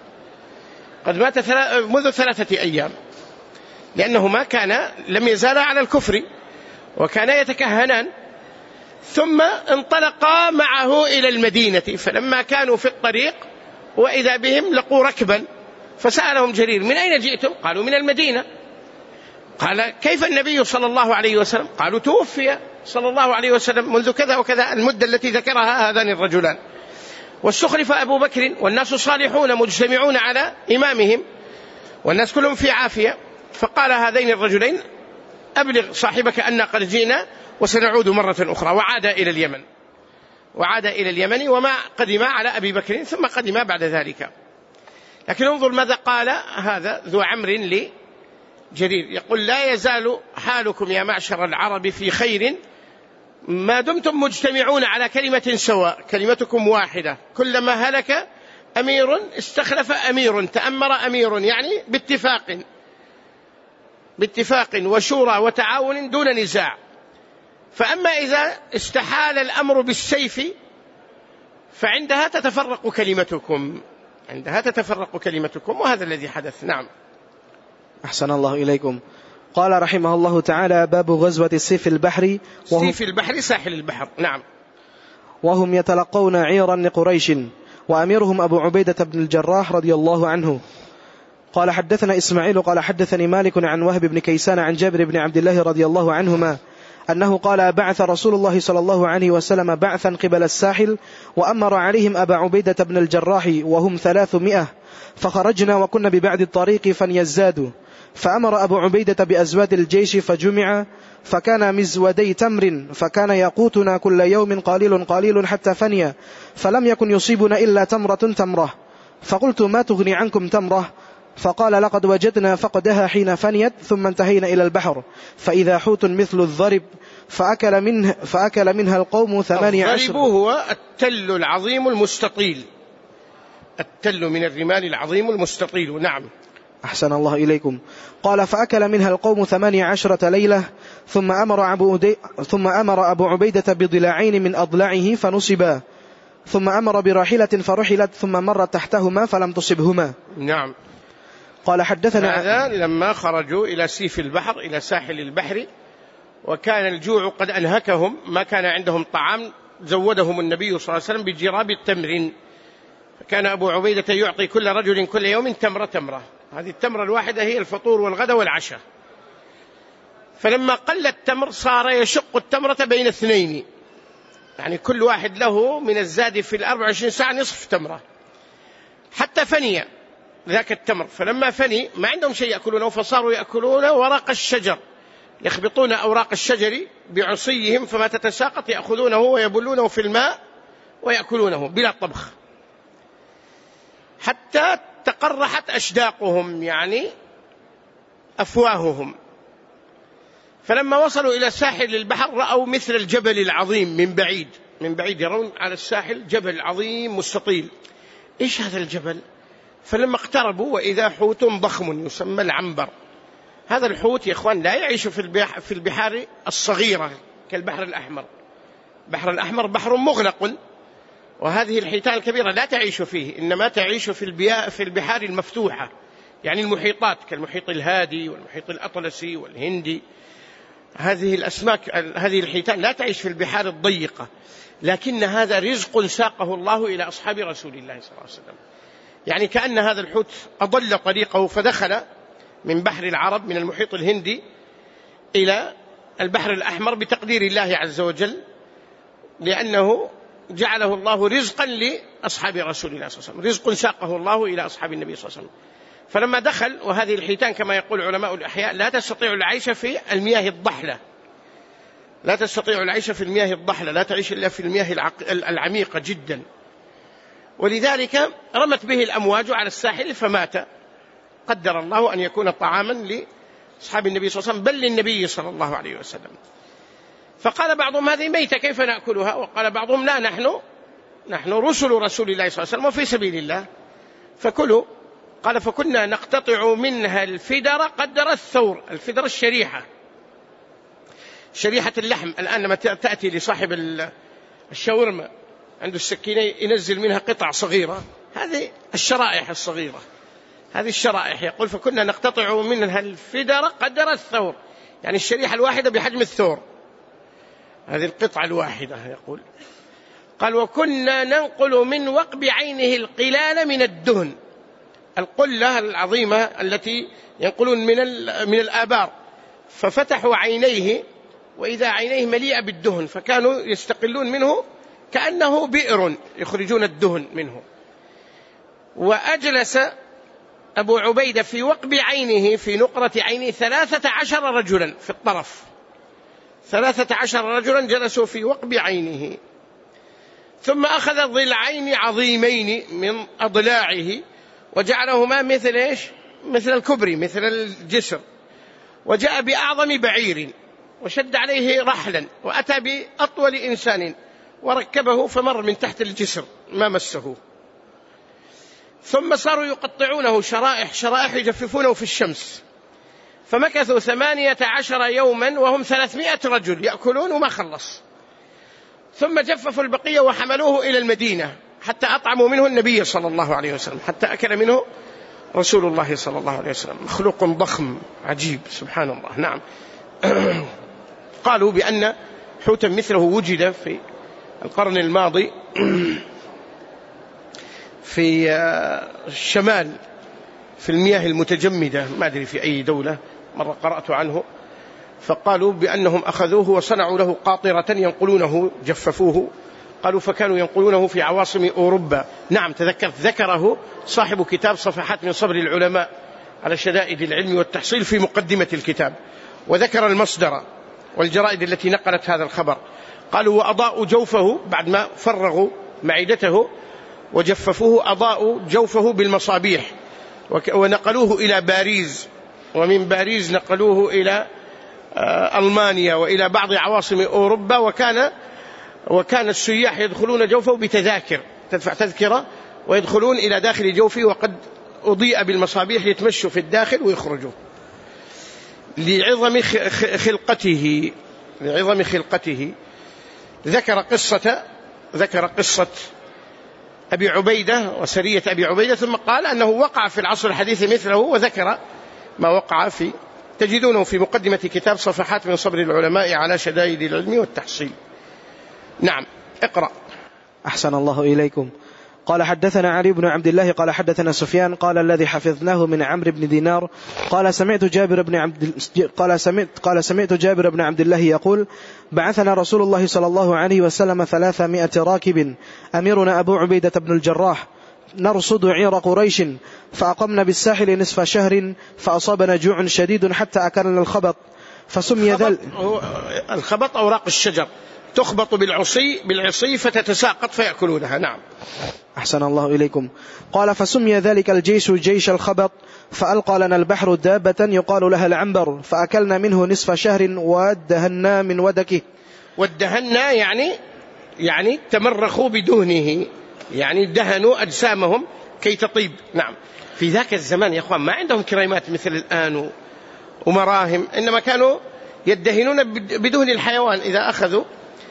قد مات منذ ثلاثة أيام، لأنه ما كان لم يزال على الكفر وكان يتكهنان. ثم انطلقا معه إلى المدينة، فلما كانوا في الطريق وإذا بهم لقوا ركبا، فسألهم جرير: من أين جئتم؟ قالوا: من المدينة. قال: كيف النبي صلى الله عليه وسلم؟ قالوا: توفي صلى الله عليه وسلم منذ كذا وكذا، المدة التي ذكرها هذان الرجلان، واستخلف أبو بكر والناس صالحون مجتمعون على إمامهم والناس كلهم في عافية. فقال هذين الرجلين: أبلغ صاحبك أن قد جئنا وسنعود مرة أخرى. وعاد إلى اليمن، وعاد إلى اليمن وما قدم على أبي بكر ثم قدم بعد ذلك. لكن انظر ماذا قال هذا ذو عمرو لجرير، يقول: لا يزال حالكم يا معشر العرب في خير ما دمتم مجتمعون على كلمة سواء، كلمتكم واحدة، كلما هلك أمير استخلف أمير، تأمر أمير، يعني باتفاق باتفاق وشورى وتعاون دون نزاع. فأما إذا استحال الأمر بالسيف فعندها تتفرق كلمتكم، عندها تتفرق كلمتكم، وهذا الذي حدث. نعم. أحسن الله إليكم. قال رحمه الله تعالى: باب غزوة سيف البحر. سيف البحر ساحل البحر. نعم. وهم يتلقون عيرا لقريش، وأميرهم أبو عبيدة بن الجراح رضي الله عنه. قال: حدثنا إسماعيل قال حدثني مالك عن وهب بن كيسان عن جابر بن عبد الله رضي الله عنهما أنه قال: بعث رسول الله صلى الله عليه وسلم بعثا قبل الساحل، وأمر عليهم أبا عبيدة بن الجراح وهم ثلاثمائة، فخرجنا وكنا ببعد الطريق فنيزادوا، فأمر أبو عبيدة بأزواد الجيش فجمع، فكان مزودي تمر، فكان يقوتنا كل يوم قليل قليل حتى فني، فلم يكن يصيبنا إلا تمرة تمرة. فقلت: ما تغني عنكم تمرة؟ فقال: لقد وجدنا فقدها حين فنيت، ثم انتهينا إلى البحر فإذا حوت مثل الضرب، فأكل, منه فأكل منها القوم ثمانية عشر. الضرب هو التل العظيم المستطيل، التل من الرمال العظيم المستطيل. نعم. أحسن الله إليكم. قال: فأكل منها القوم ثمانية عشرة ليلة، ثم أمر أبو, دي... ثم أمر أبو عبيدة بضلعين من أضلعه فنصبا، ثم أمر براحلة فرحلت، ثم مرت تحتهما فلم تصبهما. نعم. قال: حدثنا هذا لما خرجوا إلى سيف البحر، إلى ساحل البحر، وكان الجوع قد أنهكهم، ما كان عندهم طعام، زودهم النبي صلى الله عليه وسلم بجراب التمر، فكان أبو عبيدة يعطي كل رجل كل يوم تمرة تمرة، هذه التمرة الواحدة هي الفطور والغداء والعشاء. فلما قل التمر صار يشق التمرة بين اثنين، يعني كل واحد له من الزاد في الأربع وعشرين ساعة نصف تمرة، حتى فني ذاك التمر. فلما فني ما عندهم شيء يأكلونه، فصاروا يأكلون ورق الشجر، يخبطون أوراق الشجر بعصيهم فما تتساقط، يأخذونه ويبلونه في الماء ويأكلونه بلا طبخ، حتى تقرحت أشداقهم، يعني أفواههم. فلما وصلوا إلى ساحل البحر رأوا مثل الجبل العظيم من بعيد، من بعيد يرون على الساحل جبل عظيم مستطيل. إيش هذا الجبل؟ فلما اقتربوا وإذا حوت ضخم يسمى العنبر. هذا الحوت يا إخوان لا يعيش في البحار الصغيرة كالبحر الأحمر، البحر الأحمر بحر مغلق، وهذه الحيتان الكبيرة لا تعيش فيه، إنما تعيش في البحار المفتوحة، يعني المحيطات كالمحيط الهادي والمحيط الأطلسي والهندي. هذه الأسماك، هذه الحيتان لا تعيش في البحار الضيقة، لكن هذا رزق ساقه الله إلى أصحاب رسول الله صلى الله عليه وسلم. يعني كأن هذا الحوت أضل طريقه فدخل من بحر العرب من المحيط الهندي إلى البحر الأحمر بتقدير الله عز وجل، لأنه جعله الله رزقا لأصحاب رسول الله صلى الله عليه وسلم، رزق ساقه الله إلى أصحاب النبي صلى الله عليه وسلم. فلما دخل، وهذه الحيتان كما يقول علماء الأحياء لا تستطيع العيش في المياه الضحلة، لا تستطيع العيش في المياه الضحلة، لا تعيش إلا في المياه العميقة جدا، ولذلك رمت به الأمواج على الساحل فمات. قدر الله أن يكون طعاما لأصحاب النبي صلى الله عليه وسلم، بل للنبي صلى الله عليه وسلم. فقال بعضهم: هذه ميتة كيف نأكلها؟ وقال بعضهم: لا، نحن نحن رسل رسول الله صلى الله عليه وسلم وفي سبيل الله فكلوا. قال: فكنا نقتطع منها الفدر قدر الثور، الفدر الشريحة، شريحة اللحم الآن لما تأتي لصاحب الشاورما عنده السكينة ينزل منها قطع صغيرة، هذه الشرائح الصغيرة، هذه الشرائح. يقول فكنا نقتطع منها الفدر قدر الثور، يعني الشريحة الواحدة بحجم الثور، هذه القطعة الواحدة. يقول قال وكنا ننقل من وقب عينه القلال من الدهن، القلة العظيمة التي ينقلون من من الآبار، ففتحوا عينيه وإذا عينيه مليئة بالدهن، فكانوا يستقلون منه كأنه بئر يخرجون الدهن منه. وأجلس أبو عبيدة في وقب عينه في نقرة عينه ثلاثة عشر رجلا في الطرف، ثلاثة عشر رجلا جلسوا في وقب عينه. ثم أخذ ضلعين عظيمين من أضلاعه وجعلهما مثل إيش؟ مثل الكبري، مثل الجسر، وجاء بأعظم بعير وشد عليه رحلا وأتى بأطول إنسان وركبه فمر من تحت الجسر ما مسه. ثم صاروا يقطعونه شرائح شرائح يجففونه في الشمس، فمكثوا ثمانية عشر يوما وهم ثلاثمائة رجل يأكلون وما خلص. ثم جففوا البقية وحملوه إلى المدينة حتى أطعموا منه النبي صلى الله عليه وسلم، حتى أكل منه رسول الله صلى الله عليه وسلم. مخلوق ضخم عجيب سبحان الله. نعم. قالوا بأن حوتا مثله وجد في القرن الماضي في الشمال في المياه المتجمدة، ما أدري في أي دولة، مرة قرأت عنه، فقالوا بأنهم أخذوه وصنعوا له قاطرة ينقلونه، جففوه، قالوا فكانوا ينقلونه في عواصم أوروبا. نعم تذكرت، ذكره صاحب كتاب صفحات من صبر العلماء على شدائد العلم والتحصيل في مقدمة الكتاب، وذكر المصدر والجرائد التي نقلت هذا الخبر. قالوا وأضاءوا جوفه بعد ما فرغوا معدته وجففوه، أضاءوا جوفه بالمصابيح ونقلوه إلى باريس، ومن باريس نقلوه إلى ألمانيا وإلى بعض عواصم أوروبا، وكان وكان السياح يدخلون جوفه بتذاكر، تدفع تذكرة ويدخلون إلى داخل جوفه وقد أضيء بالمصابيح، يتمشوا في الداخل ويخرجوا. لعظم خلقته لعظم خلقته ذكر قصة ذكر قصة أبي عبيدة وسرية أبي عبيدة، ثم قال أنه وقع في العصر الحديث مثله، وذكر ما وقع في تجدونه في مقدمة كتاب صفحات من صبر العلماء على شدائد العلم والتحصيل. نعم اقرأ. أحسن الله إليكم. قال حدثنا علي بن عبد الله قال حدثنا سفيان قال الذي حفظناه من عمرو بن دينار قال سمعت جابر بن عبد قال سمعت قال سمعت جابر بن عبد الله يقول بعثنا رسول الله صلى الله عليه وسلم ثلاثمائة راكب أميرنا أبو عبيدة بن الجراح نرصد عير قريش، فأقمنا بالساحل نصف شهر فأصابنا جوع شديد حتى أكلنا الخبط فسمي ذلك. الخبط أوراق الشجر تخبط بالعصي بالعصي فتتساقط فيأكلونها. نعم. أحسن الله إليكم. قال فسمي ذلك الجيش جيش الخبط، فألقى لنا البحر دابة يقال لها العنبر، فأكلنا منه نصف شهر وادهنا من ودكه. وادهنا يعني يعني تمرخوا بدهنه، يعني دهنوا أجسامهم كي تطيب. نعم. في ذاك الزمان يا أخوان ما عندهم كريمات مثل الآن ومراهم، إنما كانوا يدهنون بدهن الحيوان. إذا أخذوا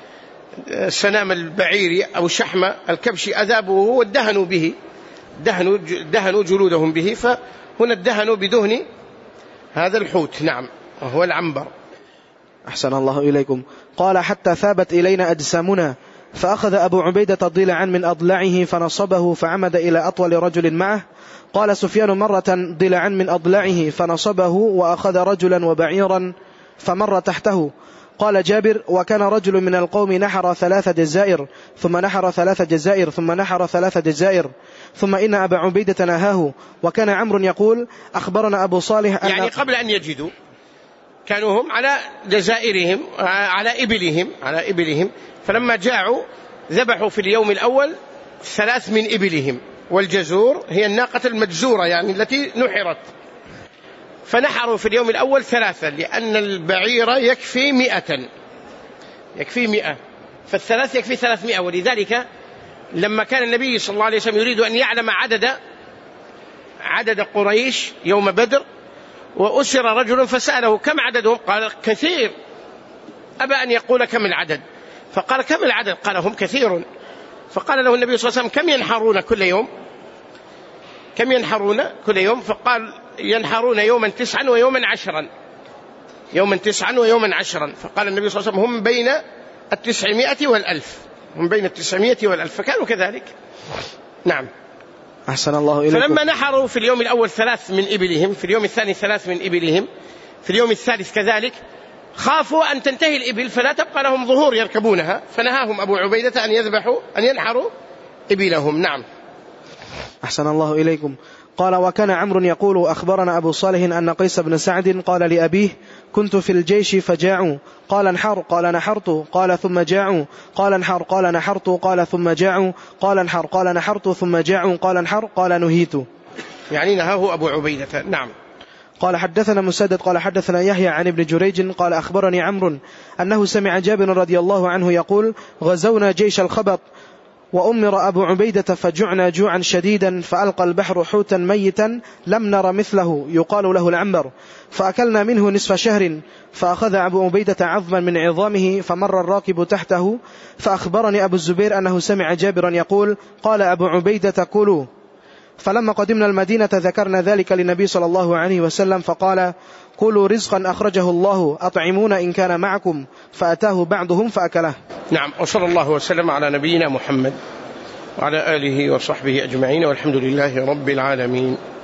سنام البعير أو شحم الكبش أذابوه وادهنوا به، دهنوا, دهنوا جلودهم به، فهنا ادهنوا بدهن هذا الحوت. نعم وهو العنبر. أحسن الله إليكم. قال حتى ثابت إلينا أجسامنا، فأخذ أبو عبيدة ضلعا من أضلعه فنصبه فعمد إلى أطول رجل معه. قال سفيان مرة ضلعا من أضلعه فنصبه وأخذ رجلا وبعيرا فمر تحته. قال جابر وكان رجل من القوم نحر ثلاث جزائر ثم نحر ثلاث جزائر ثم نحر ثلاث جزائر ثم إن أبا عبيدة نهاه. وكان عمرو يقول أخبرنا أبو صالح أن يعني قبل أن يجدوا كانوا هم على جزائرهم على إبلهم على إبلهم فلما جاعوا ذبحوا في اليوم الأول ثلاث من إبلهم، والجزور هي الناقة المجزورة يعني التي نحرت، فنحروا في اليوم الأول ثلاثة، لأن البعير يكفي مئة يكفي مئة فالثلاث يكفي ثلاثمائة. ولذلك لما كان النبي صلى الله عليه وسلم يريد أن يعلم عدد عدد قريش يوم بدر وأسر رجل فسأله كم عددهم؟ قال كثير أبى أن يقول كم العدد، فقال كم العدد؟ قال هم كثير. فقال له النبي صلى الله عليه وسلم كم ينحرون كل يوم؟ كم ينحرون كل يوم؟ فقال ينحرون يوما تسعا ويوما عشرا، يوما تسعا ويوما عشرا. فقال النبي صلى الله عليه وسلم هم بين التسعمائة والألف، هم بين التسعمائة والألف، فكانوا كذلك. نعم. أحسن الله إليكم. فلما نحروا في اليوم الأول ثلاث من إبلهم، في اليوم الثاني ثلاث من إبلهم، في اليوم الثالث كذلك، خافوا أن تنتهي الإبل فلا تبقى لهم ظهور يركبونها، فنهاهم أبو عبيدة أن يذبحوا أن ينحروا إبلهم. نعم. أحسن الله إليكم. قال: وكان عمرو يقول: أخبرنا أبو صالح أن قيس بن سعد قال لأبيه: كنت في الجيش فجاعوا، قال انحر، قال نحرت، قال ثم جاعوا، قال انحر، قال نحرت، قال ثم جاعوا، قال انحر، قال نحرت، ثم جاعوا، قال انحر، قال نهيت. يعني نهاه أبو عبيدة. نعم. قال: حدثنا مسدد قال حدثنا يحيى عن ابن جريج قال: أخبرني عمرو أنه سمع جابر رضي الله عنه يقول: غزونا جيش الخبط وأمر أبو عبيدة فجعنا جوعا شديدا، فألقى البحر حوتا ميتا لم نر مثله يقال له العنبر، فأكلنا منه نصف شهر، فأخذ أبو عبيدة عظما من عظامه فمر الراكب تحته، فأخبرني أبو الزبير أنه سمع جابرا يقول: قال أبو عبيدة: كلوا. فلما قدمنا المدينة ذكرنا ذلك للنبي صلى الله عليه وسلم فقال: كلوا رزقا أخرجه الله، أطعمون إن كان معكم، فأتاه بعضهم فأكله. نعم. وصلى الله وسلم على نبينا محمد وعلى آله وصحبه أجمعين، والحمد لله رب العالمين.